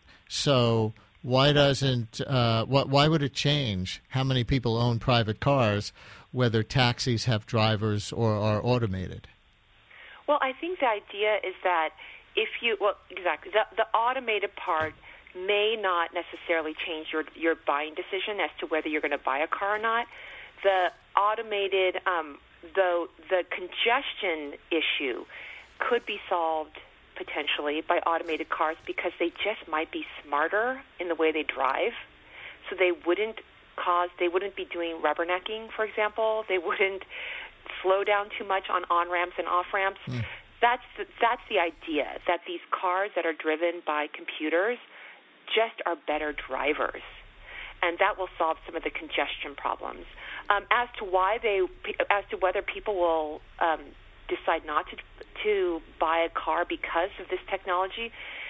So Why doesn't uh, what? Why would it change how many people own private cars, whether taxis have drivers or are automated? Well, I think the idea is that if you well, exactly the, the automated part may not necessarily change your your buying decision as to whether you're going to buy a car or not. The automated, um, the the congestion issue could be solved potentially by automated cars because they just might be smarter in the way they drive. So they wouldn't cause, they wouldn't be doing rubbernecking, for example. They wouldn't slow down too much on on-ramps and off-ramps. Mm. That's the, that's the idea, that these cars that are driven by computers just are better drivers. And that will solve some of the congestion problems. Um, as to why they, as to whether people will um, decide not to to buy a car because of this technology,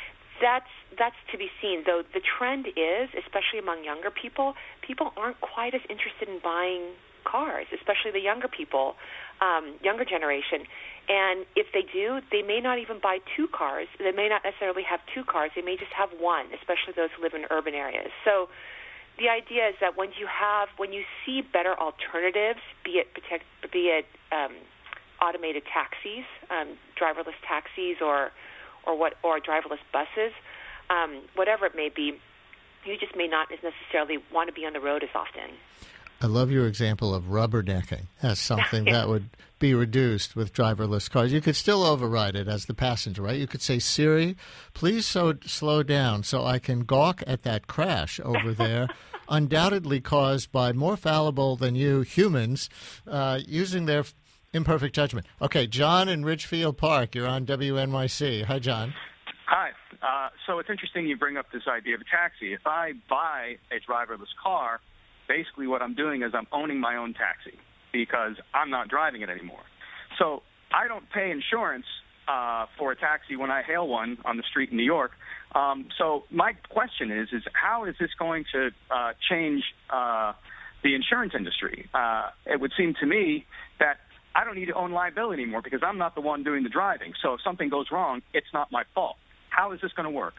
that's that's to be seen. Though the trend is, especially among younger people, people aren't quite as interested in buying cars, especially the younger people, um, younger generation. And if they do, they may not even buy two cars. They may not necessarily have two cars. They may just have one, especially those who live in urban areas. So the idea is that when you have, when you see better alternatives, be it protect, be it um, automated taxis, um, driverless taxis, or or what, or driverless buses, um, whatever it may be, you just may not necessarily want to be on the road as often. I love your example of rubbernecking as something that would be reduced with driverless cars. You could still override it as the passenger, right? You could say, Siri, please so, slow down so I can gawk at that crash over there, undoubtedly caused by more fallible than you humans uh, using their imperfect judgment. Okay, John in Ridgefield Park, you're on W N Y C. Hi, John. Hi. Uh, so it's interesting you bring up this idea of a taxi. If I buy a driverless car, basically what I'm doing is I'm owning my own taxi because I'm not driving it anymore. So I don't pay insurance uh, for a taxi when I hail one on the street in New York. Um, so my question is, is how is this going to uh, change uh, the insurance industry? Uh, it would seem to me that I don't need to own liability anymore because I'm not the one doing the driving. So if something goes wrong, it's not my fault. How is this going to work?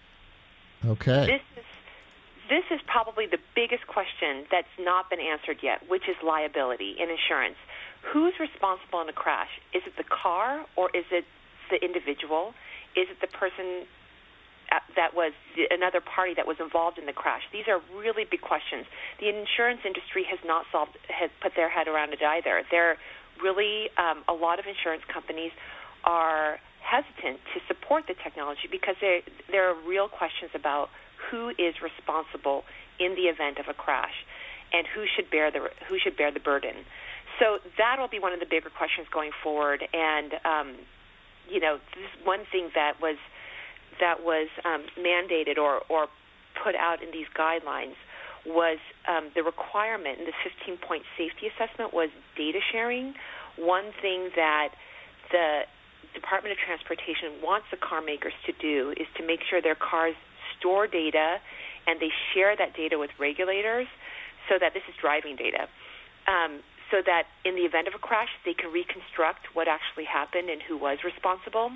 Okay. This is This is probably the biggest question that's not been answered yet, which is liability in insurance. Who's responsible in a crash? Is it the car or is it the individual? Is it the person that was another party that was involved in the crash? These are really big questions. The insurance industry has not solved, has put their head around it either. They're really, um, a lot of insurance companies are hesitant to support the technology because there there are real questions about who is responsible in the event of a crash, and who should bear the who should bear the burden. So that'll be one of the bigger questions going forward. And um, you know, this one thing that was that was um, mandated or or put out in these guidelines was um, the requirement in the fifteen-point safety assessment was data sharing. One thing that the Department of Transportation wants the car makers to do is to make sure their cars store data and they share that data with regulators so that this is driving data, um, so that in the event of a crash, they can reconstruct what actually happened and who was responsible.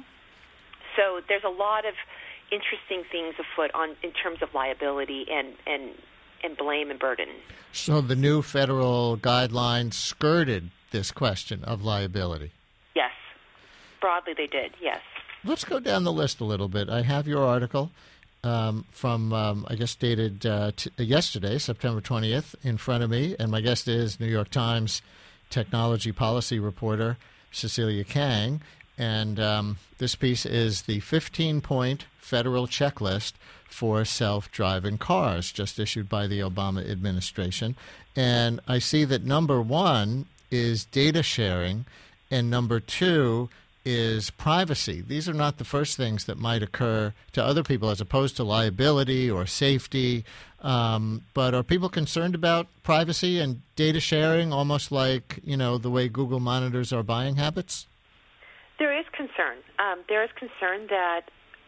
So there's a lot of interesting things afoot on in terms of liability and, and, and blame and burden. So the new federal guidelines skirted this question of liability. Yes. Broadly they did, yes. Let's go down the list a little bit. I have your article um, from, um, I guess, dated uh, t- yesterday, September twentieth, in front of me. And my guest is New York Times technology policy reporter Cecilia Kang. And um, this piece is the fifteen-point federal checklist for self-driving cars, just issued by the Obama administration. And I see that number one is data sharing, and number two is privacy. These are not the first things that might occur to other people as opposed to liability or safety. Um, but are people concerned about privacy and data sharing, almost like, you know, the way Google monitors our buying habits? There is concern. Um, there is concern that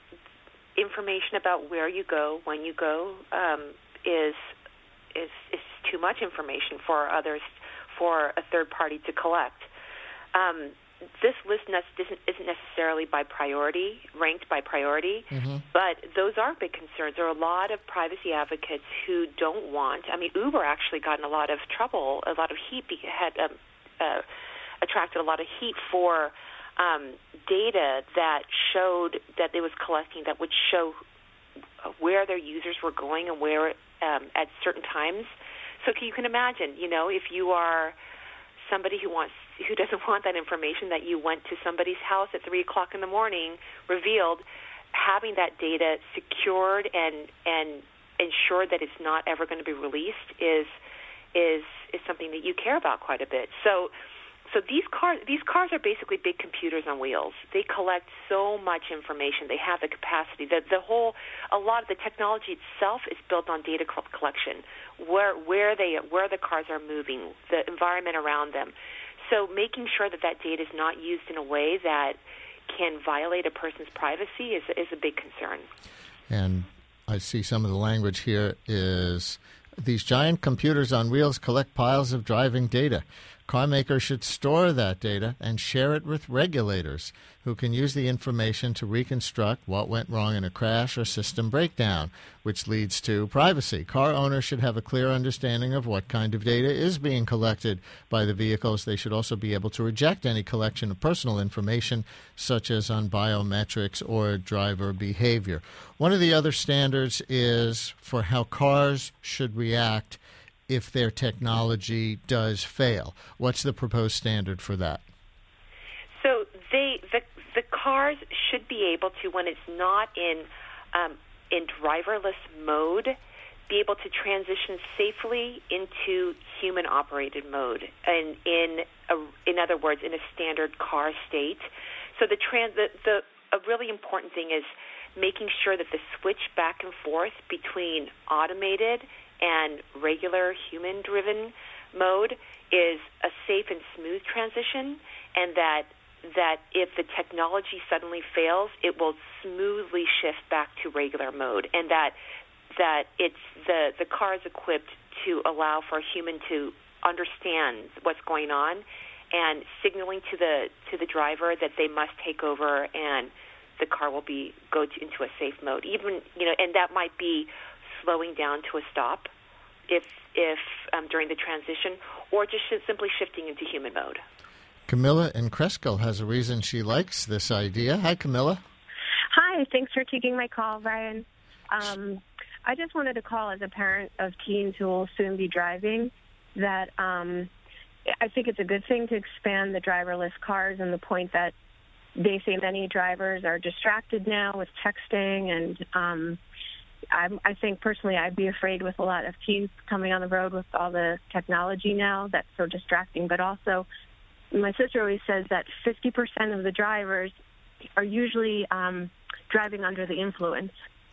information about where you go, when you go, um, is is is too much information for others, for a third party to collect. Um, this list isn't, isn't necessarily by priority, ranked by priority, mm-hmm. but those are big concerns. There are a lot of privacy advocates who don't want. I mean, Uber actually got in a lot of trouble, a lot of heat, had um, uh, attracted a lot of heat for um, data that showed that it was collecting that would show where their users were going and where um, at certain times. So you can imagine, you know, if you are somebody who wants who doesn't want that information that you went to somebody's house at three o'clock in the morning revealed, having that data secured and and ensured that it's not ever going to be released is is is something that you care about quite a bit. So so these cars these cars are basically big computers on wheels. They collect so much information. They have the capacity. The the whole a lot of the technology itself is built on data collection. Where where they where the cars are moving, the environment around them. So making sure that that data is not used in a way that can violate a person's privacy is is a big concern. And I see some of the language here is these giant computers on wheels collect piles of driving data. Car makers should store that data and share it with regulators who can use the information to reconstruct what went wrong in a crash or system breakdown, which leads to privacy. Car owners should have a clear understanding of what kind of data is being collected by the vehicles. They should also be able to reject any collection of personal information, such as on biometrics or driver behavior. One of the other standards is for how cars should react if their technology does fail. What's the proposed standard for that? So they the the cars should be able to, when it's not in um, in driverless mode, be able to transition safely into human operated mode, and in a, in other words, in a standard car state. So the trans the, the a really important thing is making sure that the switch back and forth between automated and regular human-driven mode is a safe and smooth transition, and that that if the technology suddenly fails, it will smoothly shift back to regular mode, and that that it's the the car is equipped to allow for a human to understand what's going on, and signaling to the to the driver that they must take over, and the car will be go to, into a safe mode. Even you know, and that might be slowing down to a stop if if um, during the transition, or just sh- simply shifting into human mode. Camilla in Cresco has a reason she likes this idea. Hi, Camilla. Hi, thanks for taking my call, Brian. Um, I just wanted to call as a parent of teens who will soon be driving that um, I think it's a good thing to expand the driverless cars, and the point that they say many drivers are distracted now with texting, and um, I'm, I think personally I'd be afraid with a lot of teens coming on the road with all the technology now that's so distracting. But also, my sister always says that fifty percent of the drivers are usually um, driving under the influence.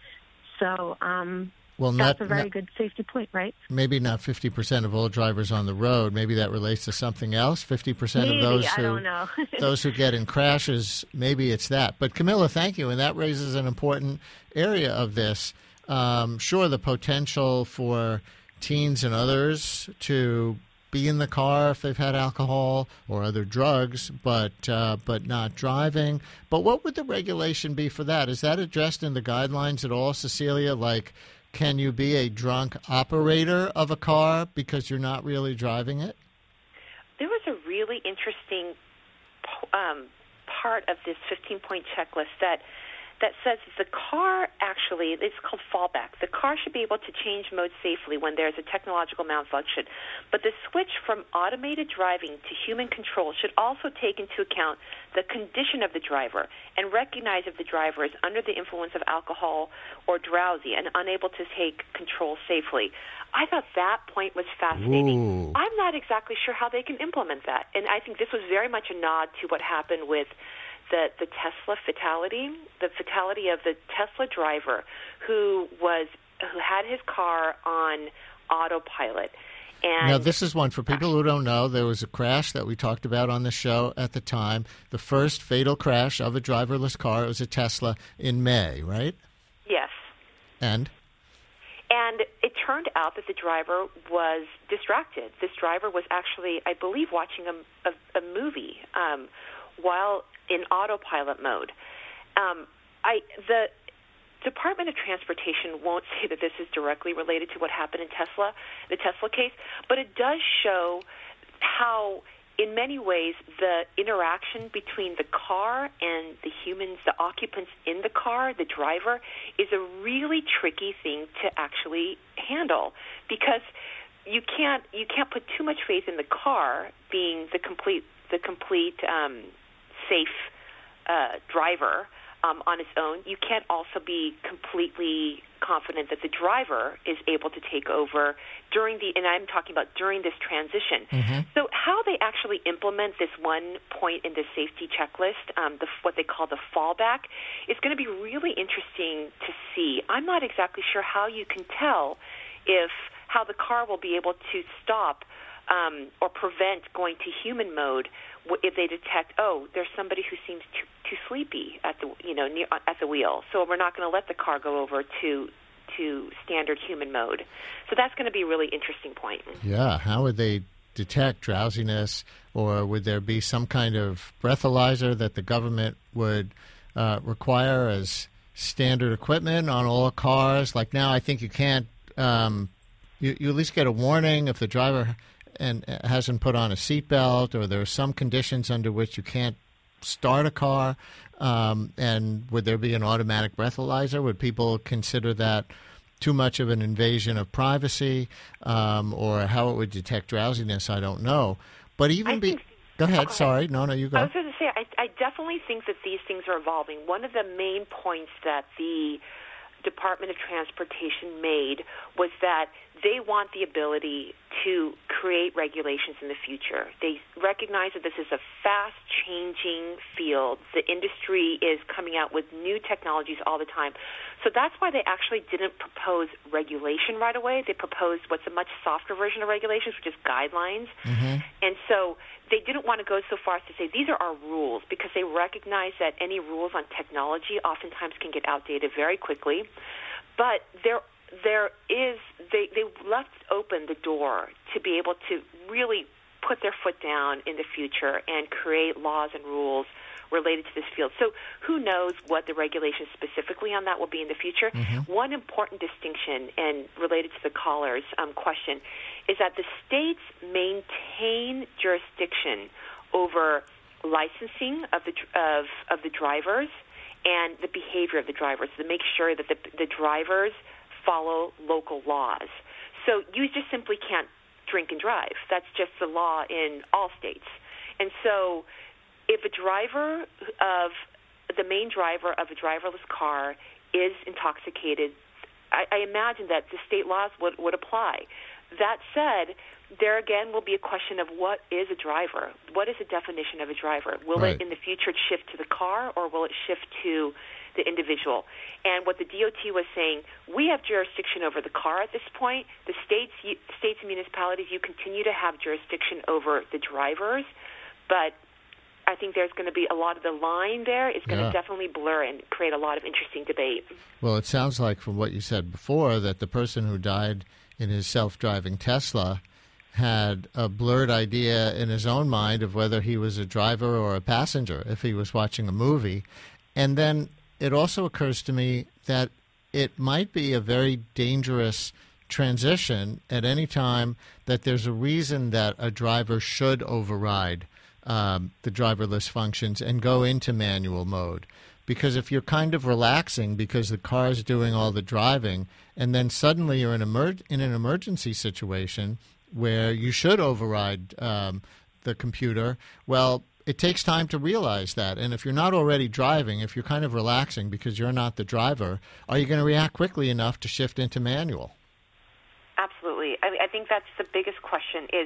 So um, well, that's not, a very not, good safety point, right? Maybe not fifty percent of all drivers on the road. Maybe that relates to something else. fifty percent maybe, of those who I don't know. those who get in crashes, maybe it's that. But Camilla, thank you, and that raises an important area of this. Um, sure, the potential for teens and others to be in the car if they've had alcohol or other drugs, but uh, but not driving. But what would the regulation be for that? Is that addressed in the guidelines at all, Cecilia? Like, can you be a drunk operator of a car because you're not really driving it? There was a really interesting um, part of this fifteen-point checklist that that says the car actually, it's called fallback. The car should be able to change mode safely when there's a technological malfunction. But the switch from automated driving to human control should also take into account the condition of the driver and recognize if the driver is under the influence of alcohol or drowsy and unable to take control safely. I thought that point was fascinating. Ooh. I'm not exactly sure how they can implement that. And I think this was very much a nod to what happened with The, the Tesla fatality, the fatality of the Tesla driver who was who had his car on autopilot. And now, this is one for people who don't know. There was a crash that we talked about on the show at the time, the first fatal crash of a driverless car. It was a Tesla in May, right? Yes. And? And it turned out that the driver was distracted. This driver was actually, I believe, watching a, a, a movie um, while in autopilot mode. Um, I the Department of Transportation won't say that this is directly related to what happened in Tesla, the Tesla case, but it does show how, in many ways, the interaction between the car and the humans, the occupants in the car, the driver, is a really tricky thing to actually handle, because you can't you can't put too much faith in the car being the complete the complete um, safe uh, driver um, on its own. You can't also be completely confident that the driver is able to take over during the, and I'm talking about during this transition. Mm-hmm. So how they actually implement this one point in the safety checklist, um, the, what they call the fallback, is going to be really interesting to see. I'm not exactly sure how you can tell if how the car will be able to stop um, or prevent going to human mode if they detect, oh, there's somebody who seems too, too sleepy at the you know near, at the wheel. So we're not going to let the car go over to to standard human mode. So that's going to be a really interesting point. Yeah, how would they detect drowsiness, or would there be some kind of breathalyzer that the government would uh, require as standard equipment on all cars? Like now, I think you can't. Um, you, you at least get a warning if the driver and hasn't put on a seatbelt, or there are some conditions under which you can't start a car. Um, and would there be an automatic breathalyzer? Would people consider that too much of an invasion of privacy, um, or how it would detect drowsiness? I don't know. But even I be think, go ahead. Okay. Sorry, no, no, you go. I was going to say I, I definitely think that these things are evolving. One of the main points that the Department of Transportation made was that they want the ability to create regulations in the future. They recognize that this is a fast-changing field. The industry is coming out with new technologies all the time. So that's why they actually didn't propose regulation right away. They proposed what's a much softer version of regulations, which is guidelines. Mm-hmm. And so they didn't want to go so far as to say these are our rules, because they recognize that any rules on technology oftentimes can get outdated very quickly. But there there is they, they left open the door to be able to really put their foot down in the future and create laws and rules related to this field. So who knows what the regulations specifically on that will be in the future. Mm-hmm. One important distinction, and related to the caller's um, question, is that the states maintain jurisdiction over licensing of the of, of the drivers and the behavior of the drivers to make sure that the, the drivers follow local laws. So you just simply can't drink and drive. That's just the law in all states. And so if a driver of the main driver of a driverless car is intoxicated, I, I imagine that the state laws would, would apply. That said, there again will be a question of what is a driver? What is the definition of a driver? Will right. it in the future shift to the car, or will it shift to the individual? And what the D O T was saying, we have jurisdiction over the car at this point. The states, you, states and municipalities, you continue to have jurisdiction over the drivers, but I think there's going to be a lot of the line there is going yeah. to definitely blur and create a lot of interesting debate. Well, it sounds like from what you said before that the person who died in his self-driving Tesla had a blurred idea in his own mind of whether he was a driver or a passenger if he was watching a movie. And then it also occurs to me that it might be a very dangerous transition at any time that there's a reason that a driver should override um, the driverless functions and go into manual mode. Because if you're kind of relaxing because the car is doing all the driving, and then suddenly you're in, emer- in an emergency situation where you should override um, the computer, well, it takes time to realize that. And if you're not already driving, if you're kind of relaxing because you're not the driver, are you going to react quickly enough to shift into manual? Absolutely. I, I think that's the biggest question is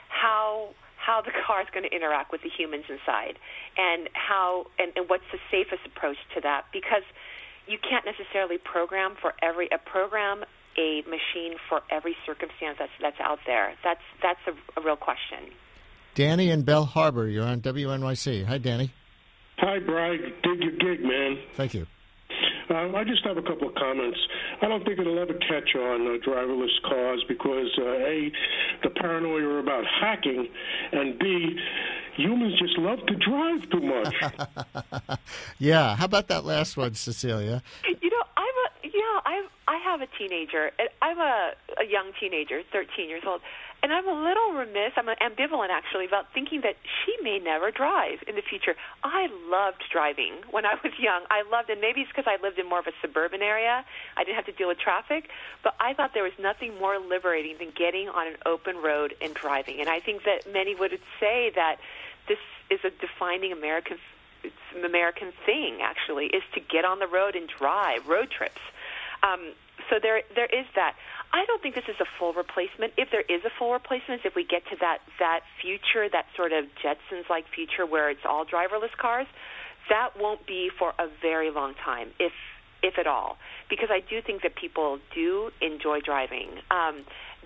how how the car is going to interact with the humans inside, and how and, and what's the safest approach to that, because you can't necessarily program for every a program a machine for every circumstance that's that's out there. That's that's a, a real question. Danny in Bell Harbor, you're on W N Y C. Hi, Danny. Hi, Brian. Dig your gig, man. Thank you. Uh, I just have a couple of comments. I don't think it'll ever catch on uh, driverless cars because, uh, A, the paranoia about hacking, and B, humans just love to drive too much. Yeah. How about that last one, Cecilia? You know, I'm a, yeah, I I have a teenager. I'm a, a young teenager, thirteen years old. And I'm a little remiss, I'm ambivalent actually, about thinking that she may never drive in the future. I loved driving when I was young. I loved it. Maybe it's because I lived in more of a suburban area. I didn't have to deal with traffic. But I thought there was nothing more liberating than getting on an open road and driving. And I think that many would say that this is a defining American, it's an American thing, actually, is to get on the road and drive, road trips. Um, so there, there is that. I don't think this is a full replacement. If there is a full replacement, if we get to that, that future, that sort of Jetsons-like future where it's all driverless cars, that won't be for a very long time, if if at all, because I do think that people do enjoy driving. Um,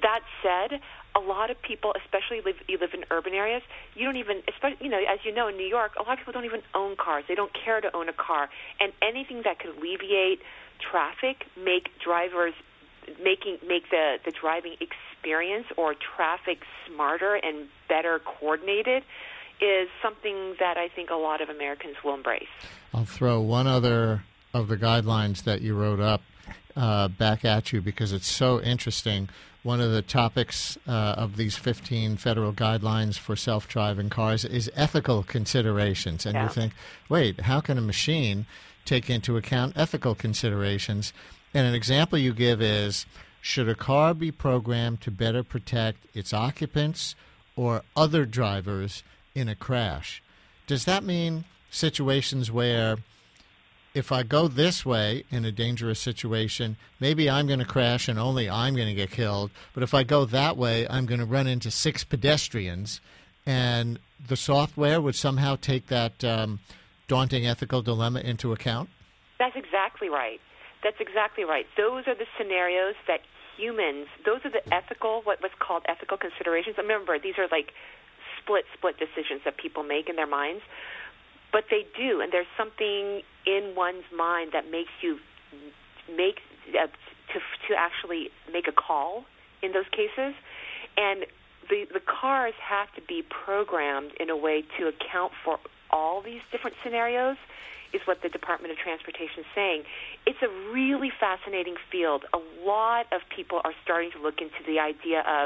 that said, a lot of people, especially live, you live in urban areas, you don't even, especially, you know, as you know, in New York, a lot of people don't even own cars. They don't care to own a car. And anything that could alleviate traffic, make drivers, making make the, the driving experience or traffic smarter and better coordinated is something that I think a lot of Americans will embrace. I'll throw one other of the guidelines that you wrote up uh, back at you because it's so interesting. One of the topics uh, of these fifteen federal guidelines for self-driving cars is ethical considerations. And yeah. you think, wait, how can a machine take into account ethical considerations? And an example you give is, should a car be programmed to better protect its occupants or other drivers in a crash? Does that mean situations where if I go this way in a dangerous situation, maybe I'm going to crash and only I'm going to get killed. But if I go that way, I'm going to run into six pedestrians. And the software would somehow take that um, daunting ethical dilemma into account? That's exactly right. That's exactly right. Those are the scenarios that humans, those are the ethical, what was called ethical considerations. Remember, these are like split, split decisions that people make in their minds. But they do, and there's something in one's mind that makes you make uh, to to actually make a call in those cases, and the the cars have to be programmed in a way to account for all these different scenarios. Is what the Department of Transportation is saying. It's a really fascinating field. A lot of people are starting to look into the idea of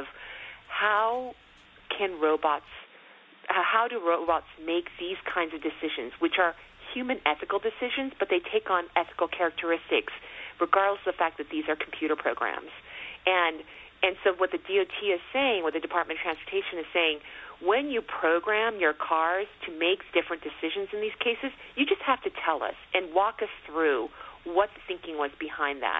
how can robots. How do robots make these kinds of decisions, which are human ethical decisions, but they take on ethical characteristics, regardless of the fact that these are computer programs. And and so what the D O T is saying, what the Department of Transportation is saying, when you program your cars to make different decisions in these cases, you just have to tell us and walk us through what the thinking was behind that.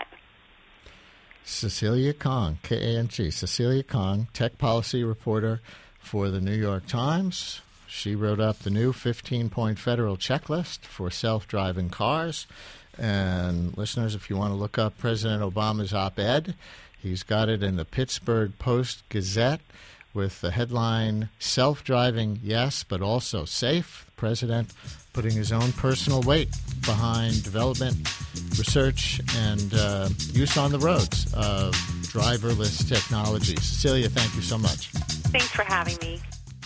Cecilia Kang, K A N G, Cecilia Kang, tech policy reporter for the New York Times. She wrote up the new fifteen-point federal checklist for self-driving cars. And listeners, if you want to look up President Obama's op-ed, he's got it in the Pittsburgh Post-Gazette with the headline, Self-Driving, Yes, but Also Safe. The president putting his own personal weight behind development, research, and uh, use on the roads of driverless technology. Cecilia, thank you so much. Thanks for having me.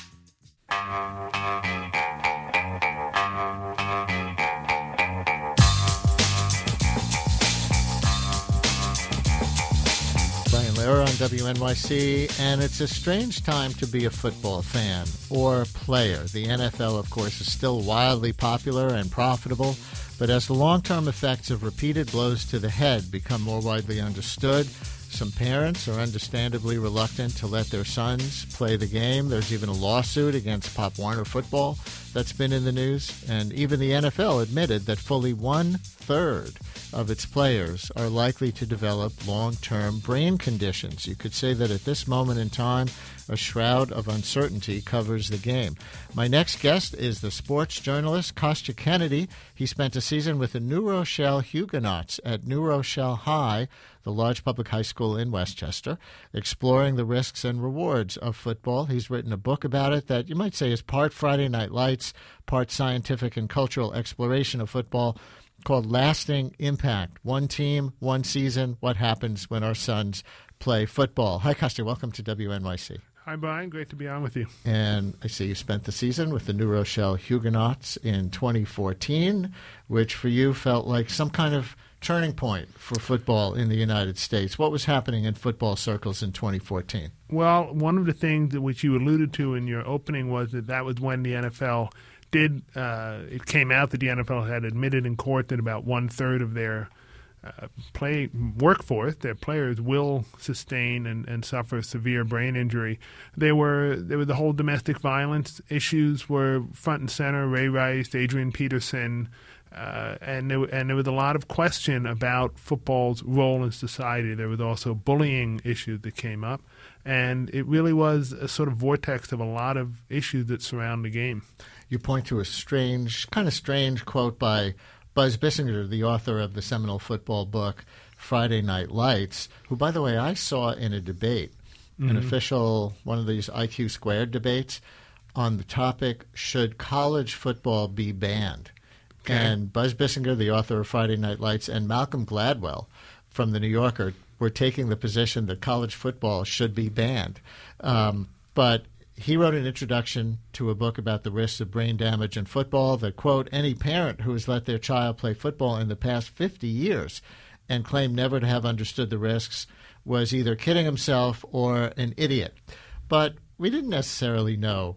Brian Lehrer on W N Y C, and it's a strange time to be a football fan or player. The N F L, of course, is still wildly popular and profitable, but as the long-term effects of repeated blows to the head become more widely understood, some parents are understandably reluctant to let their sons play the game. There's even a lawsuit against Pop Warner Football that's been in the news. And even the N F L admitted that fully one-third of its players are likely to develop long-term brain conditions. You could say that at this moment in time, a shroud of uncertainty covers the game. My next guest is the sports journalist Kostya Kennedy. He spent a season with the New Rochelle Huguenots at New Rochelle High, the large public high school in Westchester, exploring the risks and rewards of football. He's written a book about it that you might say is part Friday Night Lights, part scientific and cultural exploration of football, called Lasting Impact. One team, one season, what happens when our sons play football. Hi, Kostya. Welcome to W N Y C. Hi, Brian. Great to be on with you. And I see you spent the season with the New Rochelle Huguenots in twenty fourteen, which for you felt like some kind of turning point for football in the United States. What was happening in football circles in twenty fourteen? Well, one of the things that which you alluded to in your opening was that that was when the N F L did, uh, it came out that the N F L had admitted in court that about one-third of their uh, play workforce, their players, will sustain and, and suffer severe brain injury. They were, there were the whole domestic violence issues were front and center. Ray Rice, Adrian Peterson, Uh, and there, and there was a lot of question about football's role in society. There was also bullying issues that came up, and it really was a sort of vortex of a lot of issues that surround the game. You point to a strange, kind of strange quote by Buzz Bissinger, the author of the seminal football book Friday Night Lights, who, by the way, I saw in a debate an Mm-hmm. official, one of these I Q squared debates on the topic, should college football be banned? Okay. And Buzz Bissinger, the author of Friday Night Lights, and Malcolm Gladwell from The New Yorker were taking the position that college football should be banned. Um, but he wrote an introduction to a book about the risks of brain damage in football that, quote, any parent who has let their child play football in the past fifty years and claimed never to have understood the risks was either kidding himself or an idiot. But we didn't necessarily know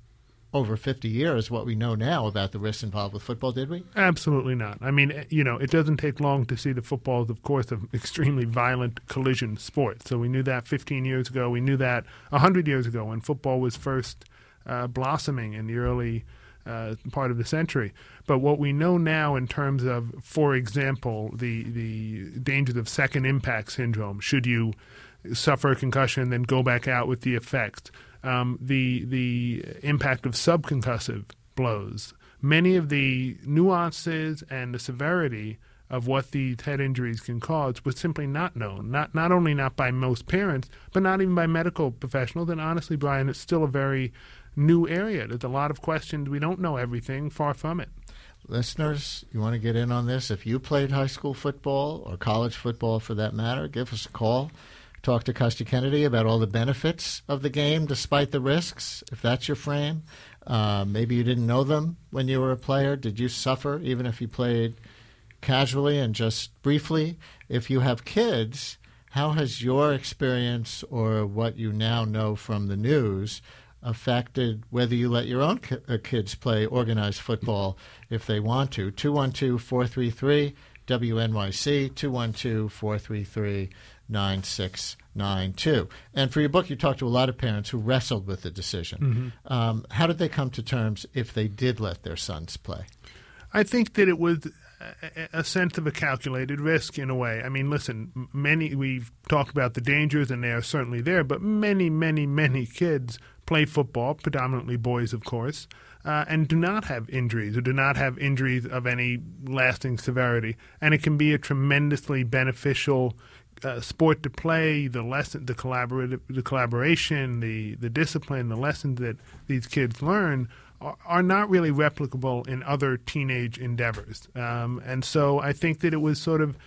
over fifty years what we know now about the risks involved with football, did we? Absolutely not. I mean, you know, it doesn't take long to see that football is, of course, an extremely violent collision sport. So we knew that fifteen years ago. We knew that one hundred years ago when football was first uh, blossoming in the early uh, part of the century. But what we know now in terms of, for example, the, the dangers of second impact syndrome, should you suffer a concussion and then go back out with the effects, Um, the the impact of subconcussive blows, many of the nuances and the severity of what these head injuries can cause was simply not known, not not only not by most parents, but not even by medical professionals. And honestly, Brian, it's still a very new area. There's a lot of questions. We don't know everything, far from it. Listeners, you want to get in on this? If you played high school football or college football for that matter, give us a call. Talk to Custody Kennedy about all the benefits of the game despite the risks, if that's your frame. Uh, maybe you didn't know them when you were a player. Did you suffer even if you played casually and just briefly? If you have kids, how has your experience or what you now know from the news affected whether you let your own ki- uh, kids play organized football if they want to? two one two, four three three, W N Y C, two one two, four three three, nine six nine two. And for your book, you talked to a lot of parents who wrestled with the decision. Mm-hmm. Um, how did they come to terms if they did let their sons play? I think that it was a, a sense of a calculated risk in a way. I mean, listen, many we've talked about the dangers, and they are certainly there, but many, many, many kids play football, predominantly boys, of course, uh, and do not have injuries or do not have injuries of any lasting severity. And it can be a tremendously beneficial Uh, sport to play, the lesson, the collaborative, the collaboration, the the discipline, the lessons that these kids learn are, are not really replicable in other teenage endeavors. Um, and so I think that it was sort of,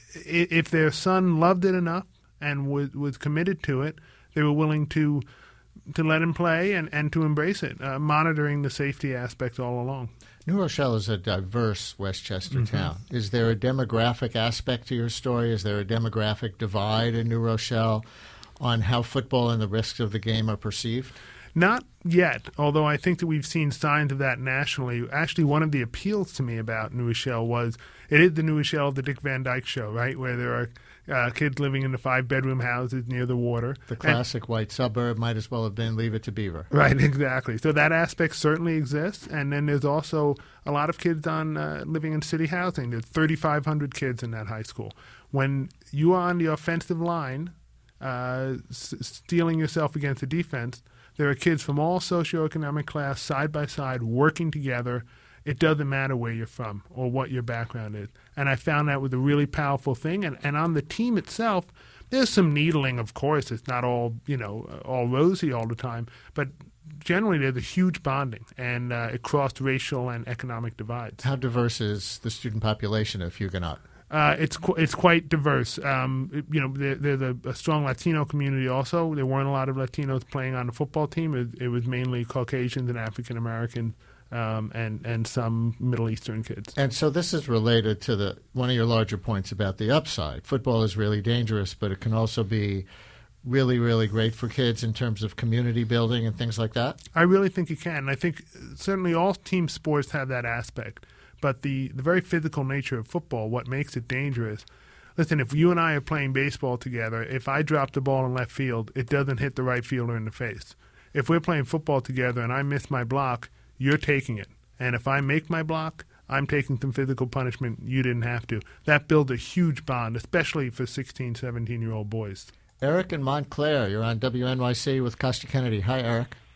if their son loved it enough and was was committed to it, they were willing to to let him play and, and to embrace it, uh, monitoring the safety aspects all along. New Rochelle is a diverse Westchester Mm-hmm. town. Is there a demographic aspect to your story? Is there a demographic divide in New Rochelle on how football and the risks of the game are perceived? Not yet, although I think that we've seen signs of that nationally. Actually, one of the appeals to me about New Rochelle was it is the New Rochelle of the Dick Van Dyke Show, right, where there are uh, kids living in the five-bedroom houses near the water. The classic and, white suburb might as well have been Leave It to Beaver. Right, exactly. So that aspect certainly exists, and then there's also a lot of kids on uh, living in city housing. There's thirty-five hundred kids in that high school. When you are on the offensive line, uh, s- steeling yourself against the defense, there are kids from all socioeconomic class, side by side, working together. It doesn't matter where you're from or what your background is. And I found that was a really powerful thing. And, and on the team itself, there's some needling, of course. It's not all, you know, all rosy all the time. But generally, there's a huge bonding, and uh, it crossed racial and economic divides. How diverse is the student population of Huguenot? Uh, it's qu- it's quite diverse. Um, it, you know, there, there's a, a strong Latino community also. There weren't a lot of Latinos playing on the football team. It, it was mainly Caucasians and African Americans, um, and and some Middle Eastern kids. And so this is related to the one of your larger points about the upside. Football is really dangerous, but it can also be really, really great for kids in terms of community building and things like that. I really think it can. I think certainly all team sports have that aspect. But the, the very physical nature of football, what makes it dangerous, listen, if you and I are playing baseball together, if I drop the ball in left field, it doesn't hit the right fielder in the face. If we're playing football together and I miss my block, you're taking it. And if I make my block, I'm taking some physical punishment you didn't have to. That builds a huge bond, especially for sixteen, seventeen-year-old boys. Eric in Montclair, you're on W N Y C with Custody Kennedy. Hi, Eric.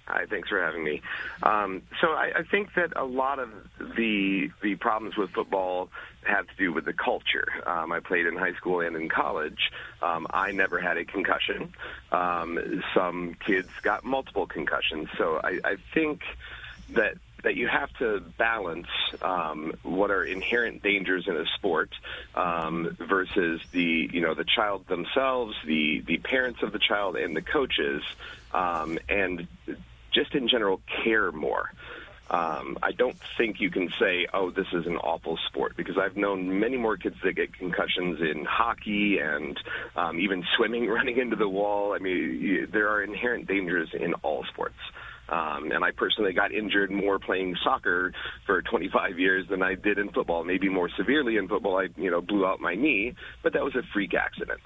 Hi, thanks for having me. Um, so I, I think that a lot of the the problems with football have to do with the culture. Um, I played in high school and in college. Um, I never had a concussion. Um, some kids got multiple concussions. So I, I think that that you have to balance um, what are inherent dangers in a sport um, versus the you know the child themselves, the the parents of the child, and the coaches, um, and just in general care more. Um, I don't think you can say, oh, this is an awful sport, because I've known many more kids that get concussions in hockey and um, even swimming, running into the wall. I mean, you, there are inherent dangers in all sports. Um, and I personally got injured more playing soccer for twenty-five years than I did in football, maybe more severely in football. I, you know, blew out my knee, but that was a freak accident.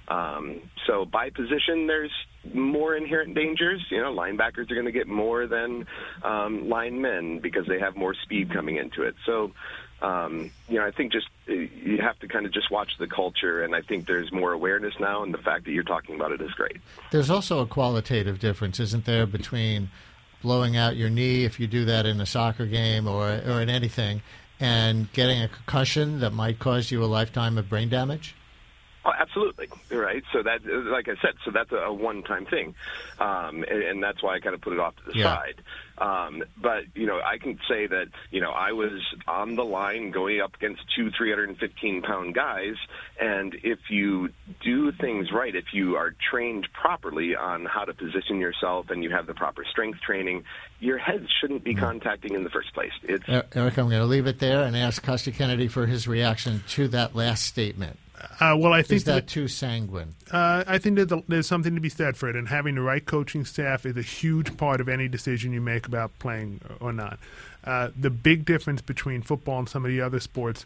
Um, so by position, there's more inherent dangers. You know, linebackers are going to get more than um, linemen because they have more speed coming into it. So, um, you know, I think just you have to kind of just watch the culture, and I think there's more awareness now, and the fact that you're talking about it is great. There's also a qualitative difference, isn't there, between blowing out your knee, if you do that in a soccer game or, or in anything, and getting a concussion that might cause you a lifetime of brain damage? Oh, absolutely. Right. So that, like I said, so that's a one-time thing. Um, and, and that's why I kind of put it off to the Yeah. side. Um, but, you know, I can say that, you know, I was on the line going up against two three hundred fifteen pound guys. And if you do things right, if you are trained properly on how to position yourself and you have the proper strength training, your head shouldn't be contacting in the first place. It's Eric, I'm going to leave it there and ask Costa Kennedy for his reaction to that last statement. Uh, well, I think is that, that too sanguine? Uh, I think that the, there's something to be said for it, and having the right coaching staff is a huge part of any decision you make about playing or not. Uh, the big difference between football and some of the other sports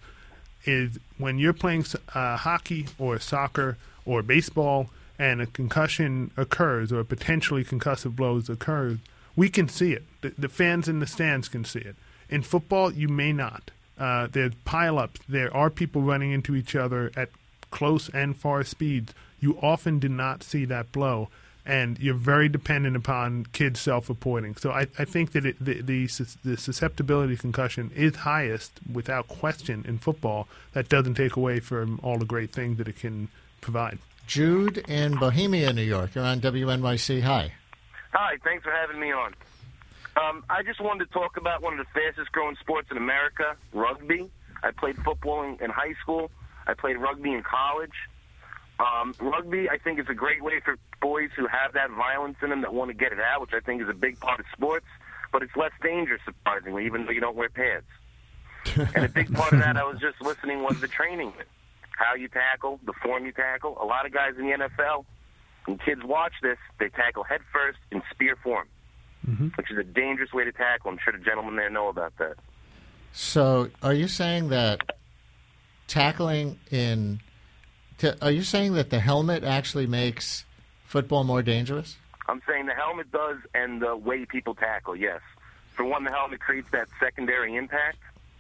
is when you're playing uh, hockey or soccer or baseball and a concussion occurs or potentially concussive blows occur, we can see it. The, the fans in the stands can see it. In football, you may not. Uh, there's pileups. There are people running into each other at close and far speeds. You often do not see that blow, and you're very dependent upon kids self-reporting. So I, I think that it, the, the the susceptibility to concussion is highest, without question, in football. That doesn't take away from all the great things that it can provide. Jude in Bohemia, New York. You're on W N Y C. Hi. Hi, thanks for having me on. Um, I just wanted to talk about one of the fastest-growing sports in America, rugby. I played football in, in high school. I played rugby in college. Um, rugby, I think, is a great way for boys who have that violence in them that want to get it out, which I think is a big part of sports. But it's less dangerous, surprisingly, even though you don't wear pads. And a big part of that, I was just listening, was the training. How you tackle, the form you tackle. A lot of guys in the N F L, when kids watch this, they tackle head first in spear form, mm-hmm. which is a dangerous way to tackle. I'm sure the gentlemen there know about that. So are you saying that tackling in t- – are you saying that the helmet actually makes football more dangerous? I'm saying the helmet does, and the way people tackle, yes. For one, the helmet creates that secondary impact.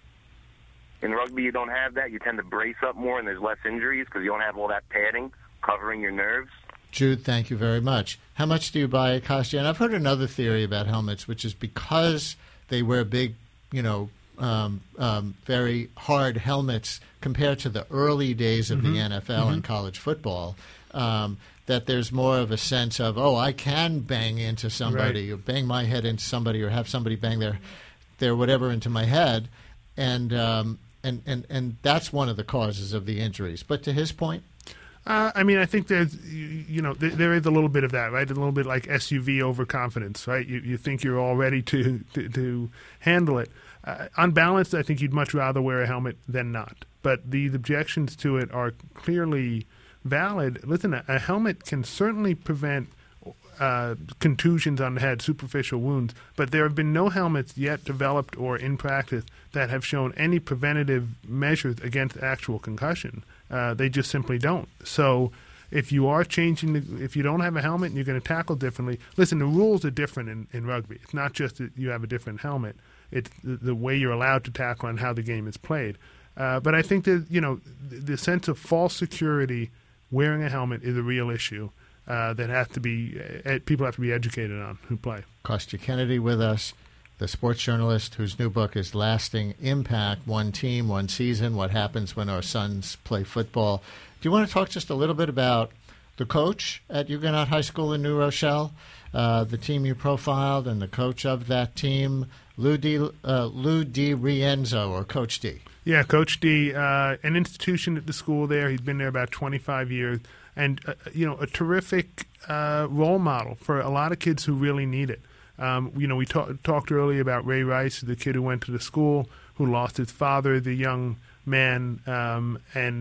In rugby, you don't have that. You tend to brace up more, and there's less injuries because you don't have all that padding covering your nerves. Jude, thank you very much. How much do you buy at Costa? And I've heard another theory about helmets, which is because they wear big, you know, um, um, very hard helmets compared to the early days of Mm-hmm. the N F L Mm-hmm. and college football, um, that there's more of a sense of, oh, I can bang into somebody Right. or bang my head into somebody or have somebody bang their, their whatever into my head. And, um, and, and, and that's one of the causes of the injuries. But to his point? Uh, I mean, I think there's, you, you know, there, there is a little bit of that, right? A little bit like S U V overconfidence, right? You you think you're all ready to to, to handle it. Uh, on balance, I think you'd much rather wear a helmet than not. But these objections to it are clearly valid. Listen, a, a helmet can certainly prevent uh, contusions on the head, superficial wounds, but there have been no helmets yet developed or in practice that have shown any preventative measures against actual concussion. Uh, they just simply don't. So if you are changing, the, if you don't have a helmet and you're going to tackle differently, listen, the rules are different in, in rugby. It's not just that you have a different helmet. It's the, the way you're allowed to tackle and how the game is played. Uh, but I think that, you know, the, the sense of false security wearing a helmet is a real issue. uh, that have to be uh, people have to be educated on who play. Kostya Kennedy with us, the sports journalist whose new book is Lasting Impact, One Team, One Season, What Happens When Our Sons Play Football. Do you want to talk just a little bit about the coach at Huguenot High School in New Rochelle, uh, the team you profiled, and the coach of that team, Lou Di, uh, Lou Di Rienzo, or Coach D? Yeah, Coach D, uh, an institution at the school there. He's been there about twenty-five years. And, uh, you know, a terrific uh, role model for a lot of kids who really need it. Um, you know, we ta- talked earlier about Ray Rice, the kid who went to the school, who lost his father, the young man, um,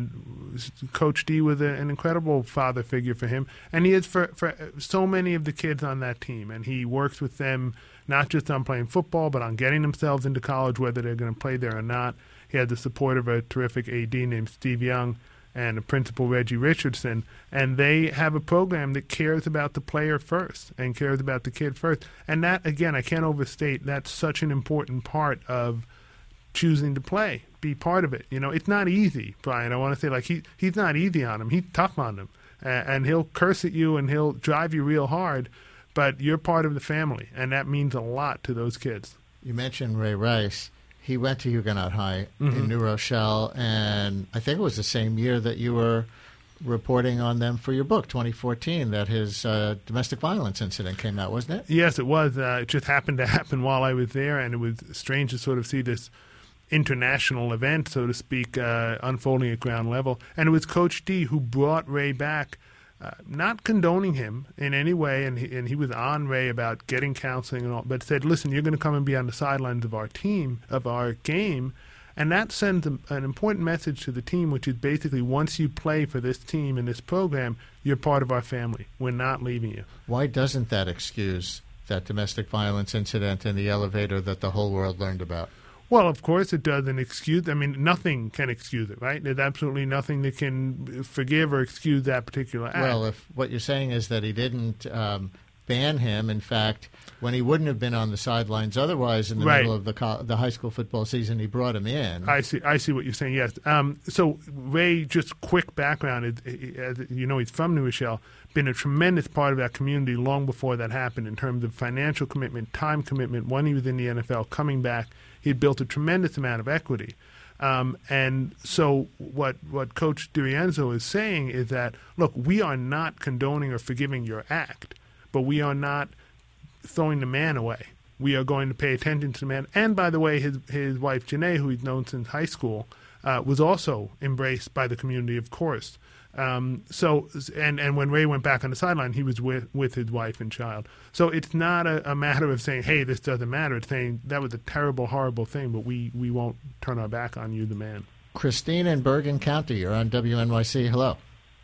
and Coach D was a, an incredible father figure for him. And he is for, for so many of the kids on that team. And he works with them not just on playing football, but on getting themselves into college, whether they're going to play there or not. He had the support of a terrific A D named Steve Young and a principal, Reggie Richardson, and they have a program that cares about the player first and cares about the kid first. And that, again, I can't overstate, that's such an important part of choosing to play, be part of it. You know, it's not easy, Brian. I want to say, like, he he's not easy on them. He's tough on them. Uh, and he'll curse at you and he'll drive you real hard, but you're part of the family, and that means a lot to those kids. You mentioned Ray Rice. He went to Huguenot High mm-hmm. in New Rochelle, and I think it was the same year that you were reporting on them for your book, twenty fourteen, that his uh, domestic violence incident came out, wasn't it? Yes, it was. Uh, it just happened to happen while I was there, and it was strange to sort of see this international event, so to speak, uh, unfolding at ground level. And it was Coach D who brought Ray back, uh, not condoning him in any way, and he, and he was on Ray about getting counseling and all, but said, listen, you're going to come and be on the sidelines of our team, of our game. And that sends a, an important message to the team, which is basically once you play for this team in this program, you're part of our family. We're not leaving you. Why doesn't that excuse that domestic violence incident in the elevator that the whole world learned about? Well, of course it doesn't excuse. I mean, nothing can excuse it, right? There's absolutely nothing that can forgive or excuse that particular act. Well, if what you're saying is that he didn't um, ban him, in fact, when he wouldn't have been on the sidelines otherwise in the right. middle of the co- the high school football season, he brought him in. I see. I see what you're saying. Yes. Um, so Ray, just quick background, as you know, he's from New Rochelle. Been a tremendous part of that community long before that happened in terms of financial commitment, time commitment. When he was in the N F L, coming back, he had built a tremendous amount of equity. Um, and so what what Coach DiRienzo is saying is that, look, we are not condoning or forgiving your act, but we are not throwing the man away. We are going to pay attention to the man. And, by the way, his his wife, Janae, who he's known since high school, uh, was also embraced by the community, of course. Um, so, and, and when Ray went back on the sideline, he was with, with his wife and child. So it's not a, a matter of saying, hey, this doesn't matter. It's saying that was a terrible, horrible thing, but we, we won't turn our back on you, the man. Christine in Bergen County, you're on W N Y C. Hello.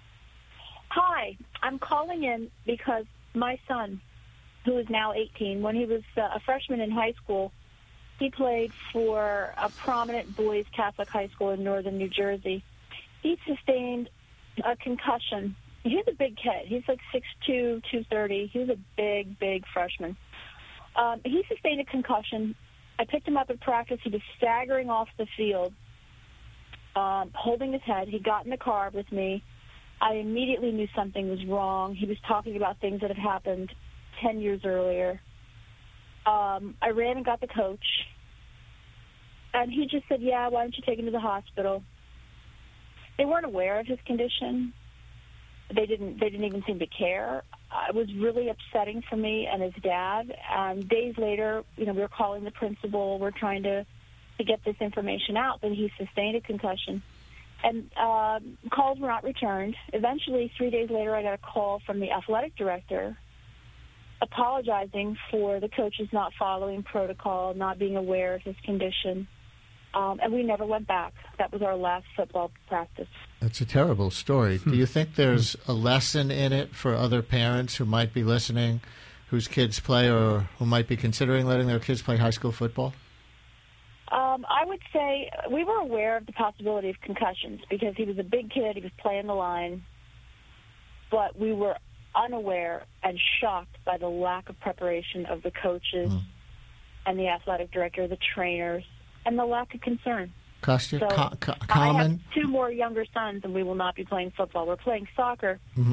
Hi. I'm calling in because my son, who is now eighteen, when he was uh, a freshman in high school, he played for a prominent boys Catholic high school in northern New Jersey. He sustained a concussion. He's a big kid. He's like six two, two thirty. He was a big, big freshman. Um, he sustained a concussion. I picked him up at practice. He was staggering off the field, um, holding his head. He got in the car with me. I immediately knew something was wrong. He was talking about things that had happened ten years earlier. Um, I ran and got the coach, and he just said, yeah, why don't you take him to the hospital? They weren't aware of his condition. They didn't They didn't even seem to care. It was really upsetting for me and his dad. And days later, you know, we were calling the principal. We're trying to, to get this information out that he sustained a concussion. And uh, calls were not returned. Eventually, three days later, I got a call from the athletic director apologizing for the coaches not following protocol, not being aware of his condition. Um, and we never went back. That was our last football practice. That's a terrible story. Do you think there's a lesson in it for other parents who might be listening, whose kids play or who might be considering letting their kids play high school football? Um, I would say we were aware of the possibility of concussions because he was a big kid. He was playing the line. But we were unaware and shocked by the lack of preparation of the coaches mm. and the athletic director, the trainers, and the lack of concern. Kostya, so co- co- common? I have two more younger sons, and we will not be playing football. We're playing soccer, mm-hmm.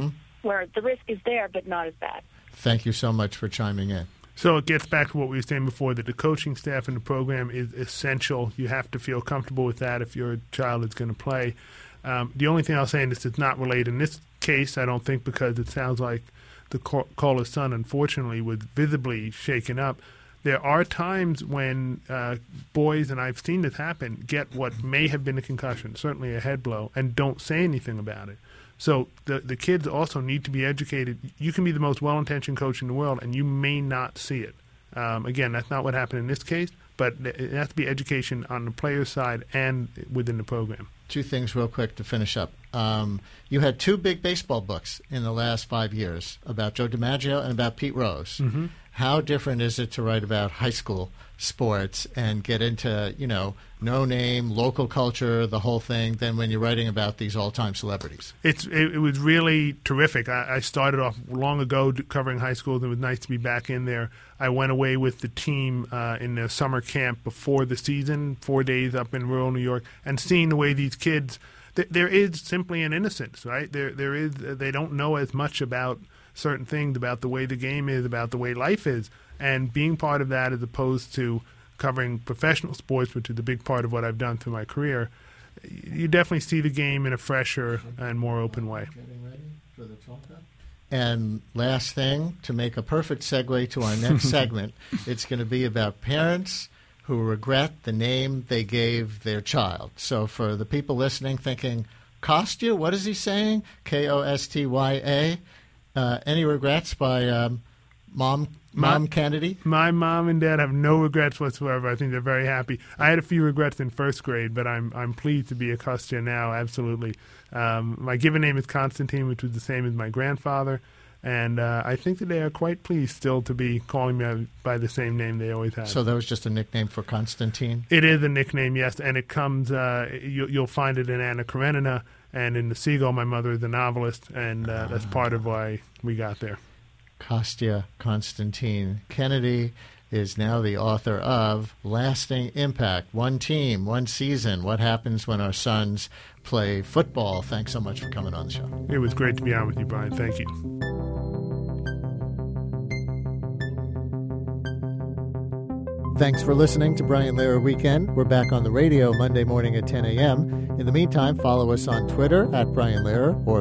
where the risk is there but not as bad. Thank you so much for chiming in. So it gets back to what we were saying before, that the coaching staff in the program is essential. You have to feel comfortable with that if your child is going to play. Um, the only thing I'll say, and this is not related in this case, I don't think, because it sounds like the caller's son, unfortunately, was visibly shaken up. There are times when uh, boys, and I've seen this happen, get what may have been a concussion, certainly a head blow, and don't say anything about it. So the the kids also need to be educated. You can be the most well-intentioned coach in the world, and you may not see it. Um, again, that's not what happened in this case, but it has to be education on the player's side and within the program. Two things real quick to finish up. Um, you had two big baseball books in the last five years about Joe DiMaggio and about Pete Rose. Mm-hmm. How different is it to write about high school sports and get into, you know, no-name, local culture, the whole thing, than when you're writing about these all-time celebrities? It's It, it was really terrific. I, I started off long ago covering high schools, and it was nice to be back in there. I went away with the team uh, in the summer camp before the season, four days up in rural New York, and seeing the way these kids, th- there is simply an innocence, right? There, there is. They don't know as much about certain things, about the way the game is, about the way life is, and being part of that as opposed to covering professional sports, which is a big part of what I've done through my career, you definitely see the game in a fresher and more open way. Getting ready for the talk-up? And last thing, to make a perfect segue to our next segment, it's going to be about parents who regret the name they gave their child. So for the people listening thinking, Kostya, what is he saying? K O S T Y A. Uh, any regrets by um, Mom Mom my, Kennedy? My mom and dad have no regrets whatsoever. I think they're very happy. I had a few regrets in first grade, but I'm I'm pleased to be a Kostya now, absolutely. Um, my given name is Konstantin, which was the same as my grandfather, and uh, I think that they are quite pleased still to be calling me by the same name they always had. So that was just a nickname for Konstantin? It is a nickname, yes, and it comes, uh, you, you'll find it in Anna Karenina, and in The Seagull, my mother is a novelist, and uh, that's part of why we got there. Kostya Konstantin Kennedy is now the author of Lasting Impact, One Team, One Season, What Happens When Our Sons Play Football. Thanks so much for coming on the show. It was great to be on with you, Brian. Thank you. Thanks for listening to Brian Lehrer Weekend. We're back on the radio Monday morning at ten a.m. In the meantime, follow us on Twitter at Brian Lehrer or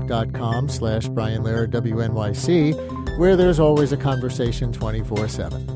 Facebook.com slash Brian Lehrer W N Y C, where there's always a conversation twenty-four seven.